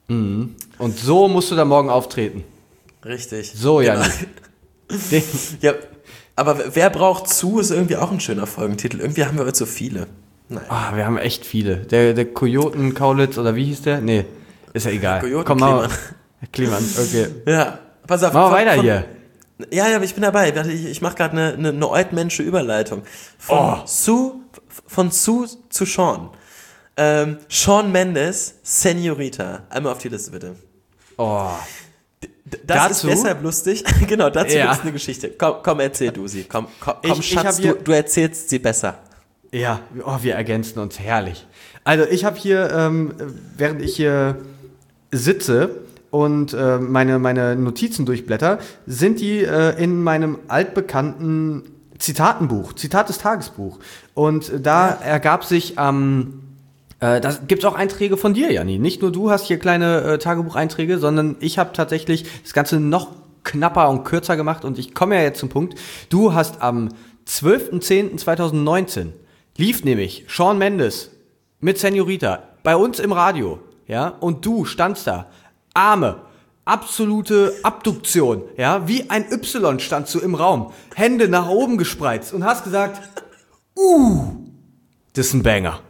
und so musst du da morgen auftreten. Richtig. So, Genau. Jan. Den- Ja, aber wer braucht Zu, ist irgendwie auch ein schöner Folgentitel. Irgendwie haben wir heute so viele. Nein. Ah, wir haben echt viele. Der, der Kojoten Kaulitz, oder wie hieß der? Nee, ist ja egal. Kojoten Komm mal. Klemann. Kliman, okay. Ja, pass auf. Machen wir von- weiter von- hier. Ja, ja, aber ich bin dabei. Warte, ich, ich mache gerade eine, eine, eine altmensche Überleitung. Von Oh. Sue, von Sue zu Sean. Ähm, Shawn Mendes, Senorita. Einmal auf die Liste, bitte. Oh. D- Das Dazu? ist deshalb lustig. Genau, dazu Ja. gibt es eine Geschichte. Komm, komm, erzähl du sie. Komm, komm, komm Ich- ich Schatz, hab hier- du, du erzählst sie besser. Ja, oh, wir ergänzen uns herrlich. Also ich habe hier, ähm, während ich hier sitze und äh, meine, meine Notizen durchblätter, sind die äh, in meinem altbekannten Zitatenbuch, Zitat des Tagesbuch. Und da ergab sich am, äh, da gibt es auch Einträge von dir, Janni. Nicht nur du hast hier kleine äh, Tagebucheinträge, sondern ich habe tatsächlich das Ganze noch knapper und kürzer gemacht und ich komme ja jetzt zum Punkt. Du hast am zwölfter zehnter zweitausendneunzehn lief nämlich Shawn Mendes mit Senorita bei uns im Radio, ja, und du standst da, Arme, absolute Abduktion, ja, wie ein Y standst du im Raum, Hände nach oben gespreizt und hast gesagt, uh, das ist ein Banger.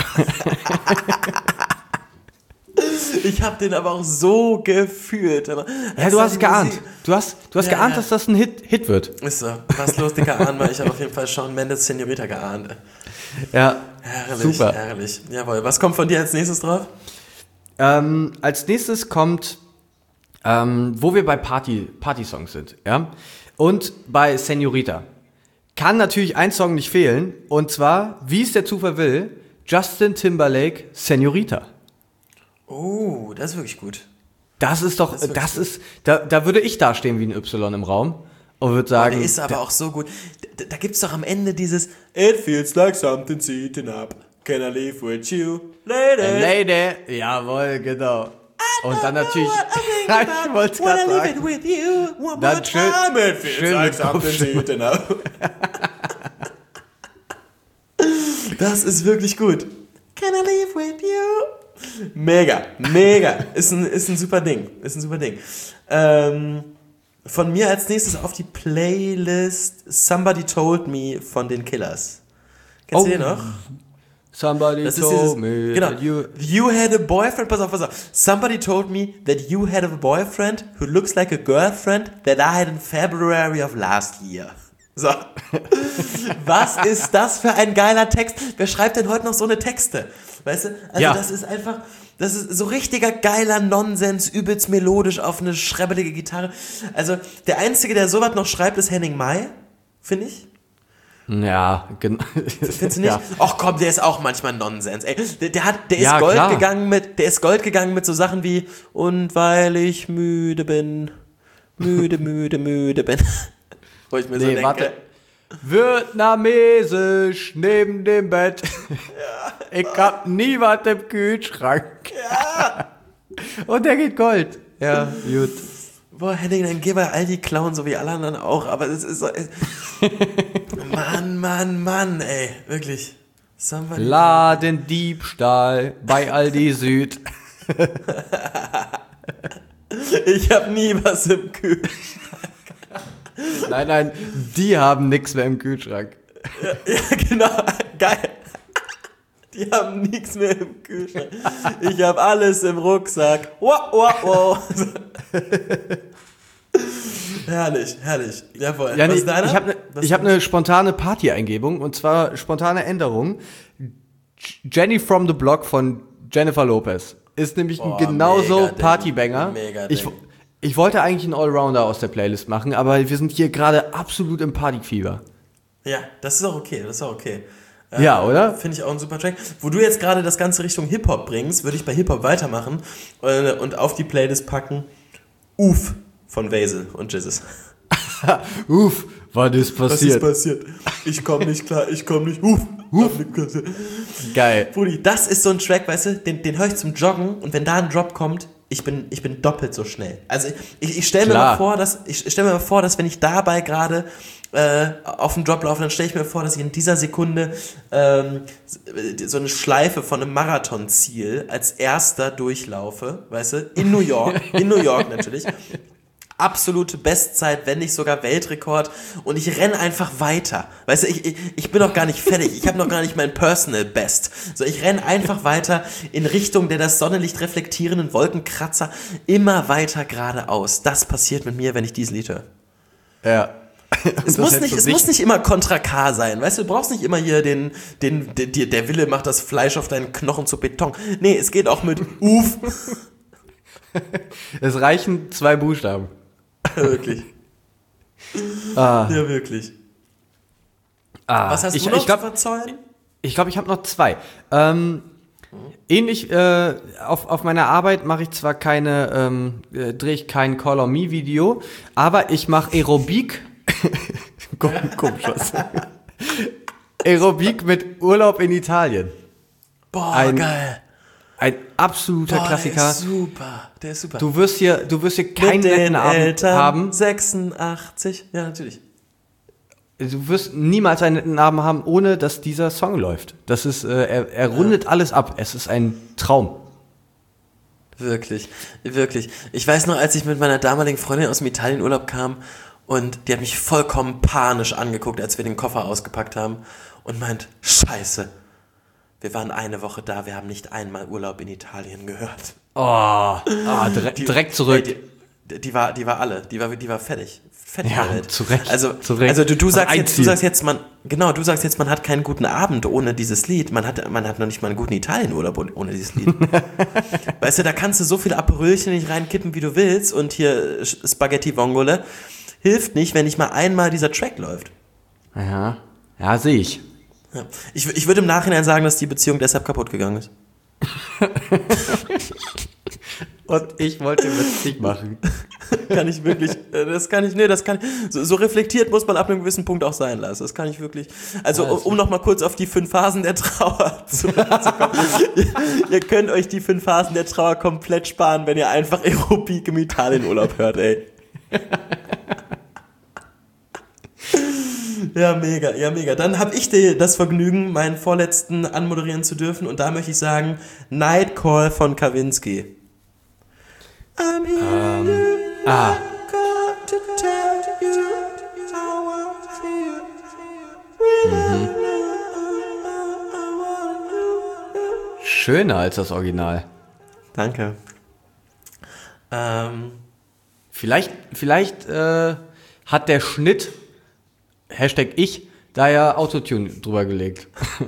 Ich habe den aber auch so gefühlt. Aber ja, du hast geahnt. Du hast, du hast ja, geahnt, ja. dass das ein Hit, Hit wird. Ist so. Was los, dicker Ahn, ich habe auf jeden Fall Shawn Mendes Senorita geahnt. Ja, herrlich, super. herrlich. Jawohl. Was kommt von dir als nächstes drauf? Ähm, als nächstes kommt, ähm, wo wir bei Party, Party-Songs sind, ja, und bei Senorita. Kann natürlich ein Song nicht fehlen, und zwar, wie es der Zufall will, Justin Timberlake, Senorita. Oh, das ist wirklich gut. Das ist doch, Das ist, das ist, da, da würde ich dastehen wie ein Y im Raum und würde sagen. Der ist aber auch so gut. Da, da gibt's doch am Ende dieses It feels like something's eating up. Can I live with you, lady? Lady, jawohl, genau. Und dann natürlich, ich wollte es gerade sagen. With you, one Dann more schön- time. It feels schön like mit something's Kopfschütteln. eating up. Das ist wirklich gut. Can I live with you? Mega, mega. Ist ein, ist ein super Ding. Ist ein super Ding. Ähm, von mir als nächstes auf die Playlist Somebody Told Me von den Killers. Kennst Oh. du den noch? Somebody Das ist told dieses, me genau. that you... You had a boyfriend, pass auf, pass auf. Somebody told me that you had a boyfriend who looks like a girlfriend that I had in February of last year. So. Was ist das für ein geiler Text? Wer schreibt denn heute noch so eine Texte? Weißt du? Also Ja. das ist einfach, das ist so richtiger geiler Nonsens, übelst melodisch auf eine schrebbelige Gitarre. Also der Einzige, der sowas noch schreibt, ist Henning May, finde ich. Ja, genau. Findest du nicht? Ja. Ach komm, der ist auch manchmal Nonsens. Ey, der, der hat, der ist Ja, Gold klar. gegangen mit, der ist Gold gegangen mit so Sachen wie und weil ich müde bin, müde, müde, müde bin. Wo ich mir so Nee, denke, warte. Vietnamesisch neben dem Bett. Ich hab nie was im Kühlschrank. ja, Und der geht Gold. Ja, gut. boah, Henning, dann geh bei Aldi klauen, so wie alle anderen auch, aber es ist so, es, Mann, Mann, Mann, ey, wirklich. Somebody- Ladendiebstahl bei Aldi Süd. Ich hab nie was im Kühlschrank. Nein, nein, die haben nichts mehr im Kühlschrank. Ja, genau, geil. Die haben nichts mehr im Kühlschrank. Ich habe alles im Rucksack. Wow, wow, wow. Herrlich, herrlich. Jawohl. Ja, Was nee, ist deiner? ich habe Was- ne, hab eine spontane Party-Eingebung, und zwar spontane Änderung. Jenny from the Block von Jennifer Lopez ist nämlich Boah, ein genauso mega Ding, Partybanger. mega Ich, Ding. ich wollte eigentlich einen Allrounder aus der Playlist machen, aber wir sind hier gerade absolut im Partyfieber. Ja, das ist auch okay, das ist auch okay. Ja, oder? Finde ich auch ein super Track. Wo du jetzt gerade das Ganze Richtung Hip-Hop bringst, würde ich bei Hip-Hop weitermachen äh, und auf die Playlist packen Uff von Vasil und Jizzes. Uff, was ist passiert? passiert? Ich komme nicht klar, ich komme nicht. Uff, Uff. Geil. Brudi, das ist so ein Track, weißt du, den, den höre ich zum Joggen und wenn da ein Drop kommt, ich bin, ich bin doppelt so schnell. Also ich, ich stelle mir Klar. mal vor, dass ich stelle mir mal vor, dass wenn ich dabei gerade äh, auf den Drop laufe, dann stelle ich mir vor, dass ich in dieser Sekunde ähm, so eine Schleife von einem Marathonziel als erster durchlaufe, weißt du, in New York, in New York natürlich. Absolute Bestzeit, wenn nicht sogar Weltrekord, und ich renne einfach weiter. Weißt du, ich, ich, ich bin noch gar nicht fertig, ich habe noch gar nicht mein Personal Best. So, ich renne einfach weiter in Richtung der das Sonnenlicht reflektierenden Wolkenkratzer, immer weiter geradeaus. Das passiert mit mir, wenn ich dieses Lied höre. Ja. Es, muss nicht, es muss nicht immer Contra K sein, weißt du, du brauchst nicht immer hier den, den, den, den der Wille macht das Fleisch auf deinen Knochen zu Beton. Nee, es geht auch mit Uff. Es reichen zwei Buchstaben. Wirklich. Ah, Ja, wirklich. ah. Was hast ich, du noch ich glaub, zu verzollen? Ich glaube, ich habe noch zwei. Ähm, ähnlich, äh, auf, auf meiner Arbeit mache ich zwar keine, ähm, äh, drehe ich kein Call on Me Video, aber ich mache Aerobik. Komisch was. Aerobik mit Urlaub in Italien. Boah, Ein- geil. Ein absoluter Boah, Klassiker. Der ist super, der ist super. Du wirst hier, du wirst hier keinen Mit den netten Abend Eltern haben. sechsundachtzig, ja, natürlich. Du wirst niemals einen netten Abend haben, ohne dass dieser Song läuft. Das ist, äh, er, er rundet alles ab. Es ist ein Traum. Wirklich, wirklich. Ich weiß noch, als ich mit meiner damaligen Freundin aus dem Italienurlaub kam und die hat mich vollkommen panisch angeguckt, als wir den Koffer ausgepackt haben und meint, Scheiße, wir waren eine Woche da, wir haben nicht einmal Urlaub in Italien gehört. Oh, ah, direkt, Die- direkt zurück. Ey, die, die war, die war alle, die war, die war fertig. Fertig Ja, mit der Welt. zu Recht, Also, zu Recht. also du, du Noch sagst ein jetzt, du Ziel. sagst jetzt, man, genau, du sagst jetzt, man hat keinen guten Abend ohne dieses Lied. Man hat, man hat noch nicht mal einen guten Italienurlaub ohne dieses Lied. Weißt du, da kannst du so viele Aperölchen nicht reinkippen, wie du willst und hier Spaghetti Vongole. Hilft nicht, wenn nicht mal einmal dieser Track läuft. Ja, ja, sehe ich. Ja. Ich, ich würde im Nachhinein sagen, dass die Beziehung deshalb kaputt gegangen ist. Und ich wollte den Witz nicht machen. Kann ich wirklich, äh, das kann ich, nee, das kann ich, so, so reflektiert muss man ab einem gewissen Punkt auch sein lassen. Das kann ich wirklich, also um, um noch mal kurz auf die fünf Phasen der Trauer zurückzukommen. ihr, ihr könnt euch die fünf Phasen der Trauer komplett sparen, wenn ihr einfach Aerobic im Italienurlaub hört, ey. Ja, mega, ja, mega. Dann habe ich die, das Vergnügen, meinen vorletzten anmoderieren zu dürfen und da möchte ich sagen, Nightcall von Kavinsky. I'm here Ähm, ah, to tell you how I feel. schöner als das Original. Danke. Ähm, Vielleicht, vielleicht äh, hat der Schnitt, Hashtag ich, da ja Autotune drüber gelegt.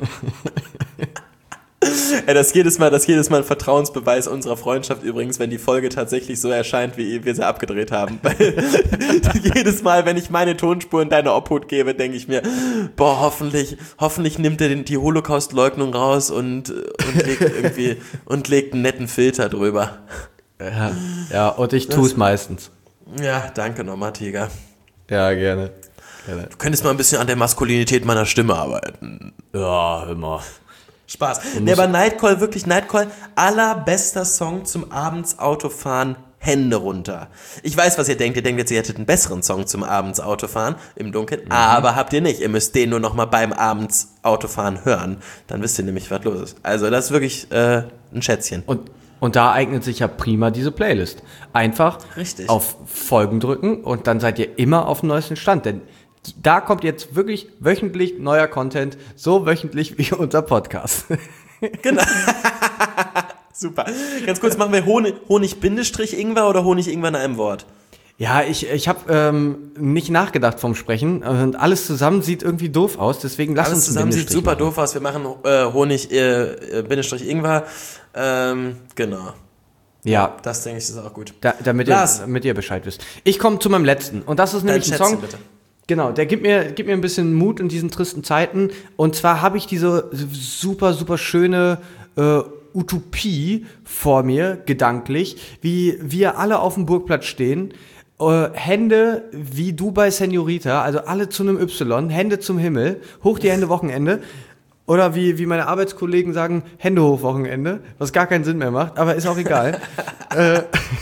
ey, das jedes Mal, das jedes Mal ein Vertrauensbeweis unserer Freundschaft übrigens, wenn die Folge tatsächlich so erscheint, wie wir sie abgedreht haben. Weil jedes Mal, wenn ich meine Tonspur in deine Obhut gebe, denke ich mir, boah, hoffentlich, hoffentlich nimmt er den, die Holocaust-Leugnung raus und, und legt irgendwie und legt einen netten Filter drüber. Ja, ja, und ich tue es meistens. Ja, danke nochmal, Tiger. Ja, gerne. gerne. Du könntest mal ein bisschen an der Maskulinität meiner Stimme arbeiten. Ja, immer. Spaß. Nee, aber Nightcall, wirklich Nightcall, allerbester Song zum abends Autofahren, Hände runter. Ich weiß, was ihr denkt. Ihr denkt jetzt, ihr hättet einen besseren Song zum abends Autofahren im Dunkeln, mhm. aber habt ihr nicht. Ihr müsst den nur noch mal beim abends Autofahren hören. Dann wisst ihr nämlich, was los ist. Also das ist wirklich äh, ein Schätzchen. Und, und da eignet sich ja prima diese Playlist. Einfach Richtig. auf Folgen drücken und dann seid ihr immer auf dem neuesten Stand. Denn da kommt jetzt wirklich wöchentlich neuer Content, so wöchentlich wie unser Podcast. Genau. Super. Ganz kurz, machen wir Honig, Honig-Ingwer oder Honig-Ingwer in einem Wort? Ja, ich, ich habe ähm, nicht nachgedacht vom Sprechen und alles zusammen sieht irgendwie doof aus, deswegen lass Alles uns einen zusammen sieht Bindestrich super machen. doof aus. Wir machen äh, Honig, äh, Bindestrich Ingwer. Ähm, genau. Ja, Das denke ich ist auch gut. da, damit, ihr, Lars. damit ihr Bescheid wisst. Ich komme zu meinem letzten und das ist nämlich ein Schätzchen, Song, bitte. genau, der gibt mir, gibt mir ein bisschen Mut in diesen tristen Zeiten und zwar habe ich diese super, super schöne äh, Utopie vor mir, gedanklich, wie wir alle auf dem Burgplatz stehen, äh, Hände wie du bei Senorita, also alle zu einem Y, Hände zum Himmel, hoch die Hände Wochenende. Oder wie, wie meine Arbeitskollegen sagen, Hände hoch Wochenende, was gar keinen Sinn mehr macht, aber ist auch egal. äh,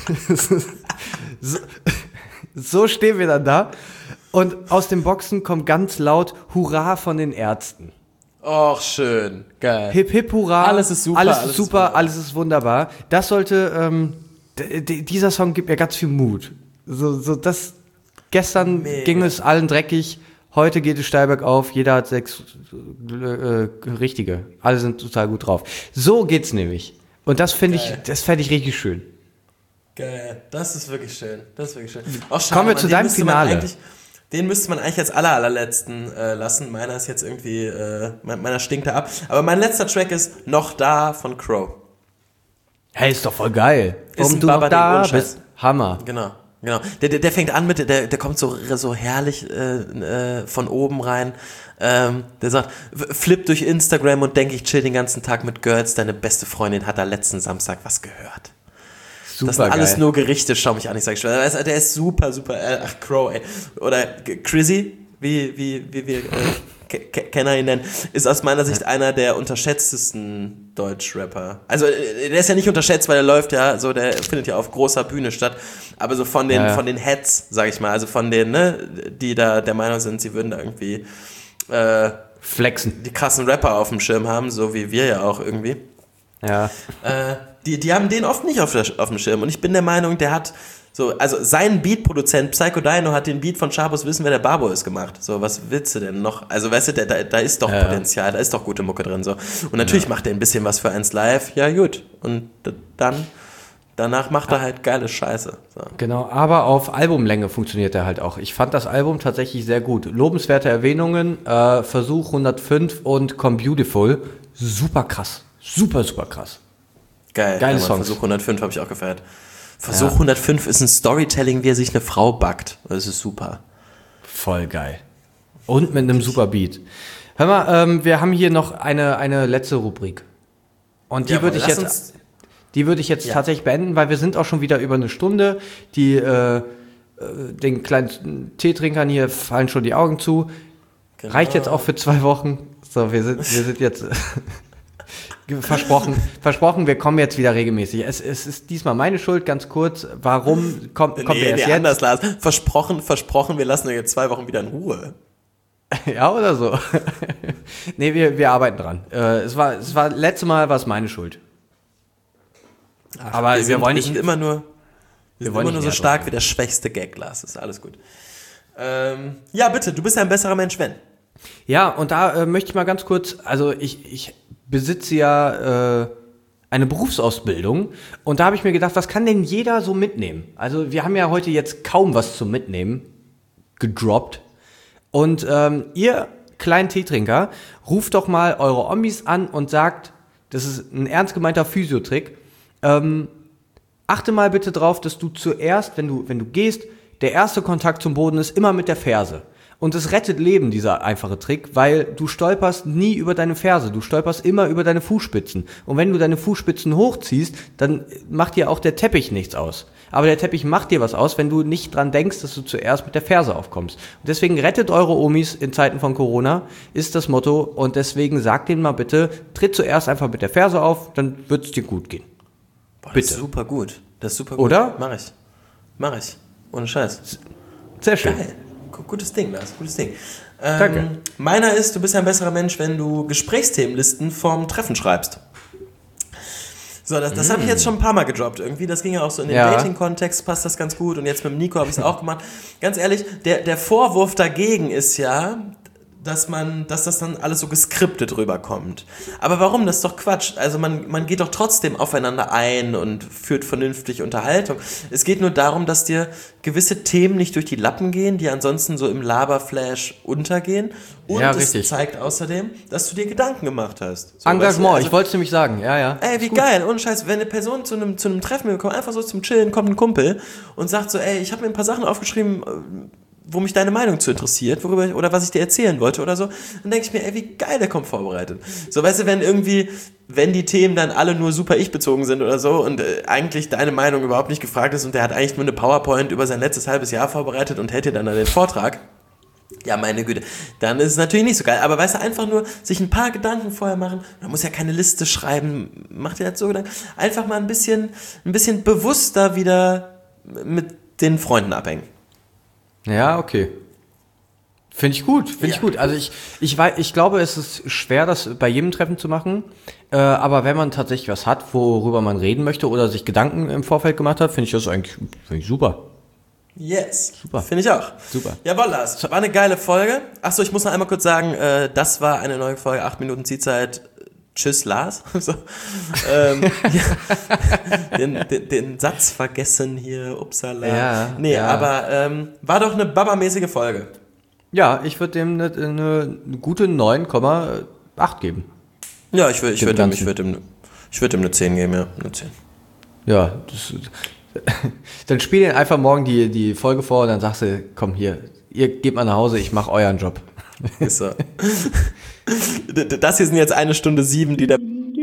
so, so stehen wir dann da und aus den Boxen kommt ganz laut Hurra von den Ärzten. Och, schön. Geil. Hip hip hurra. Alles ist super, Alles ist alles ist super, wunderbar. alles ist wunderbar. Das sollte, ähm, d- d- dieser Song gibt mir ganz viel Mut. So, so das, gestern Mega. ging es allen dreckig, heute geht es steil bergauf, jeder hat sechs äh, richtige. Alle sind total gut drauf. So geht's nämlich. Und das finde ich, Geil. das fände ich richtig schön. Geil. Das ist wirklich schön. Das ist wirklich schön. Och, schade, Kommen wir Mann, zu den deinem müsste man Finale. eigentlich- Den müsste man eigentlich als aller, allerletzten äh, lassen. Meiner ist jetzt irgendwie, äh, mein- meiner stinkt da ab. Aber mein letzter Track ist Noch da von Crow. Hey, ist doch voll geil. Warum ein du noch Baba-Ding, da ohne Scheiß. bist. Hammer. Genau, genau. Der, der, der fängt an mit, der, der kommt so, so herrlich äh, äh, von oben rein. Ähm, der sagt, "F- flip durch Instagram und denk, ich chill den ganzen Tag mit Girls. Deine beste Freundin hat da letzten Samstag was gehört. Super Das sind alles geil. nur Gerichte, schau mich an, ich sag schon. Der ist, der ist super, super, äh, ach, Crow, ey. Oder Chrissy, wie, wie, wie wir äh, Ke- Ke- Kenner ihn nennen, ist aus meiner Sicht einer der unterschätztesten Deutschrapper. Also, äh, der ist ja nicht unterschätzt, weil er läuft ja, so, der findet ja auf großer Bühne statt. Aber so von den, Ja, ja. von den Heads, sag ich mal, also von denen, ne, die da der Meinung sind, sie würden da irgendwie, äh, Flexen. die krassen Rapper auf dem Schirm haben, so wie wir ja auch irgendwie. Ja. Äh, die, die haben den oft nicht auf, der, auf dem Schirm. Und ich bin der Meinung, der hat so, also sein Beat-Produzent Psycho Dino hat den Beat von Sharpos Wissen, wer der Barbo ist, gemacht. So, was willst du denn noch? Also, weißt du, da, da ist doch ja. Potenzial, da ist doch gute Mucke drin. So. Und natürlich ja. macht er ein bisschen was für eins live. Ja, gut. Und dann, danach macht er halt geile Scheiße. So. Genau, aber auf Albumlänge funktioniert er halt auch. Ich fand das Album tatsächlich sehr gut. Lobenswerte Erwähnungen, äh, Versuch hundertfünf und Come Beautiful. Super krass. Super, super krass. Geil. Geile ja, Songs. Versuch hundertfünf habe ich auch gefeiert. Versuch ja. hundertfünf ist ein Storytelling, wie er sich eine Frau backt. Das ist super. Voll geil. Und mit einem super Beat. Hör mal, ähm, wir haben hier noch eine, eine letzte Rubrik. Und die ja, würde ich jetzt, uns, die würde ich jetzt ja. tatsächlich beenden, weil wir sind auch schon wieder über eine Stunde. Die, äh, den kleinen Teetrinkern hier fallen schon die Augen zu. Genau. Reicht jetzt auch für zwei Wochen. So, wir sind, wir sind jetzt... Versprochen, versprochen, wir kommen jetzt wieder regelmäßig. Es, es ist diesmal meine Schuld, ganz kurz. Warum kommt, kommt nee, wir erst nee, jetzt? Anders, Lars. Versprochen, versprochen, wir lassen euch jetzt zwei Wochen wieder in Ruhe. Ja, oder so. Nee, wir, wir arbeiten dran. Äh, es war, es war, letztes Mal war es meine Schuld. Ach, aber wir, sind, wir wollen wir nicht, sind immer nur, wir wir sind wollen immer nur nicht so stark drauf. wie der schwächste Gag, Lars. Ist alles gut. Ähm, ja, bitte, du bist ja ein besserer Mensch, wenn. Ja, und da äh, möchte ich mal ganz kurz, also ich, ich besitze ja äh, eine Berufsausbildung und da habe ich mir gedacht, was kann denn jeder so mitnehmen? Also wir haben ja heute jetzt kaum was zum Mitnehmen gedroppt und ähm, ihr kleinen Teetrinker, ruft doch mal eure Omis an und sagt, das ist ein ernst gemeinter Physiotrick, ähm, achte mal bitte drauf, dass du zuerst, wenn du, wenn du gehst, der erste Kontakt zum Boden ist immer mit der Ferse. Und es rettet Leben, dieser einfache Trick, weil du stolperst nie über deine Ferse, du stolperst immer über deine Fußspitzen. Und wenn du deine Fußspitzen hochziehst, dann macht dir auch der Teppich nichts aus. Aber der Teppich macht dir was aus, wenn du nicht dran denkst, dass du zuerst mit der Ferse aufkommst. Und deswegen rettet eure Omis in Zeiten von Corona, ist das Motto. Und deswegen sagt denen mal bitte, tritt zuerst einfach mit der Ferse auf, dann wird es dir gut gehen. Boah, bitte. Das ist super gut. Das ist super gut. Oder? Mach ich. Mach ich. Ohne Scheiß. Sehr schön. Geil. Gutes Ding, Lars, gutes Ding. Ähm, Danke. Meiner ist, du bist ja ein besserer Mensch, wenn du Gesprächsthemenlisten vorm Treffen schreibst. So, das, das mm. habe ich jetzt schon ein paar Mal gedroppt irgendwie. Das ging ja auch so in den ja. Dating-Kontext, passt das ganz gut. Und jetzt mit dem Nico habe ich es auch gemacht. Ganz ehrlich, der, der Vorwurf dagegen ist ja, dass man, dass das dann alles so geskriptet rüberkommt. Aber warum? Das ist doch Quatsch. Also man, man geht doch trotzdem aufeinander ein und führt vernünftig Unterhaltung. Es geht nur darum, dass dir gewisse Themen nicht durch die Lappen gehen, die ansonsten so im Laberflash untergehen. Und ja, es richtig. zeigt außerdem, dass du dir Gedanken gemacht hast. So, Engagement, weißt du, also, ich wollte es nämlich sagen, ja, ja. Ey, wie geil, ohne Scheiß, wenn eine Person zu einem, zu einem Treffen kommt, einfach so zum Chillen, kommt ein Kumpel und sagt so, ey, ich habe mir ein paar Sachen aufgeschrieben, wo mich deine Meinung zu interessiert, worüber ich, oder was ich dir erzählen wollte oder so, dann denke ich mir, ey, wie geil, der kommt vorbereitet. So, weißt du, wenn irgendwie, wenn die Themen dann alle nur super ich-bezogen sind oder so und äh, eigentlich deine Meinung überhaupt nicht gefragt ist und der hat eigentlich nur eine PowerPoint über sein letztes halbes Jahr vorbereitet und hält dir dann, dann den Vortrag, ja, meine Güte, dann ist es natürlich nicht so geil. Aber weißt du, einfach nur sich ein paar Gedanken vorher machen, man muss ja keine Liste schreiben, macht dir jetzt so Gedanken, einfach mal ein bisschen, ein bisschen bewusster wieder mit den Freunden abhängen. Ja, okay. Finde ich gut, finde ja. ich gut. Also ich, ich, weiß, ich glaube, es ist schwer, das bei jedem Treffen zu machen. Äh, aber wenn man tatsächlich was hat, worüber man reden möchte oder sich Gedanken im Vorfeld gemacht hat, finde ich das eigentlich find ich super. Yes. Super. Finde ich auch. Super. Jawohl, Lars. War eine geile Folge. Achso, ich muss noch einmal kurz sagen, äh, das war eine neue Folge, acht Minuten Ziehzeit. Tschüss, Lars. so. ähm, ja, den, den, den Satz vergessen hier, upsala. Ja, nee, ja. aber ähm, war doch eine babamäßige Folge. Ja, ich würde dem eine, eine gute neun Komma acht geben. Ja, ich würde ich Dem würd ihm, Ganzen. ich würd ihm, ich würd ihm eine zehn geben, ja. Eine zehn. Ja, das, dann spiel den einfach morgen die, die Folge vor und dann sagst du, komm hier, ihr geht mal nach Hause, ich mache euren Job. Ist so. Das hier sind jetzt eine Stunde sieben, die der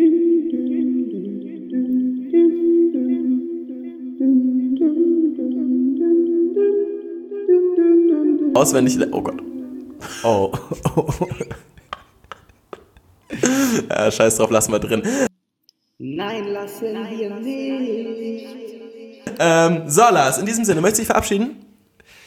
auswendig. Oh Gott. Oh. Ja, scheiß drauf, lassen wir drin. Nein, lassen wir nicht. Ähm, so, Lars, in diesem Sinne, möchtest du dich verabschieden?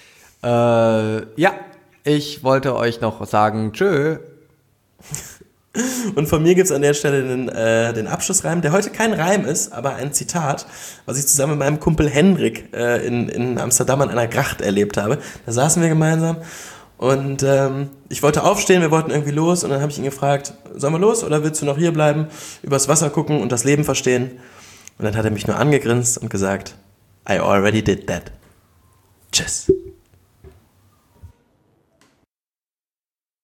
Äh, ja, ich wollte euch noch sagen, tschö. Und von mir gibt's an der Stelle den, äh, den Abschlussreim, der heute kein Reim ist, aber ein Zitat, was ich zusammen mit meinem Kumpel Hendrik äh, in, in Amsterdam an einer Gracht erlebt habe. Da saßen wir gemeinsam und ähm, ich wollte aufstehen, wir wollten irgendwie los und dann habe ich ihn gefragt, sollen wir los oder willst du noch hier bleiben, übers Wasser gucken und das Leben verstehen? Und dann hat er mich nur angegrinst und gesagt, I already did that. Tschüss.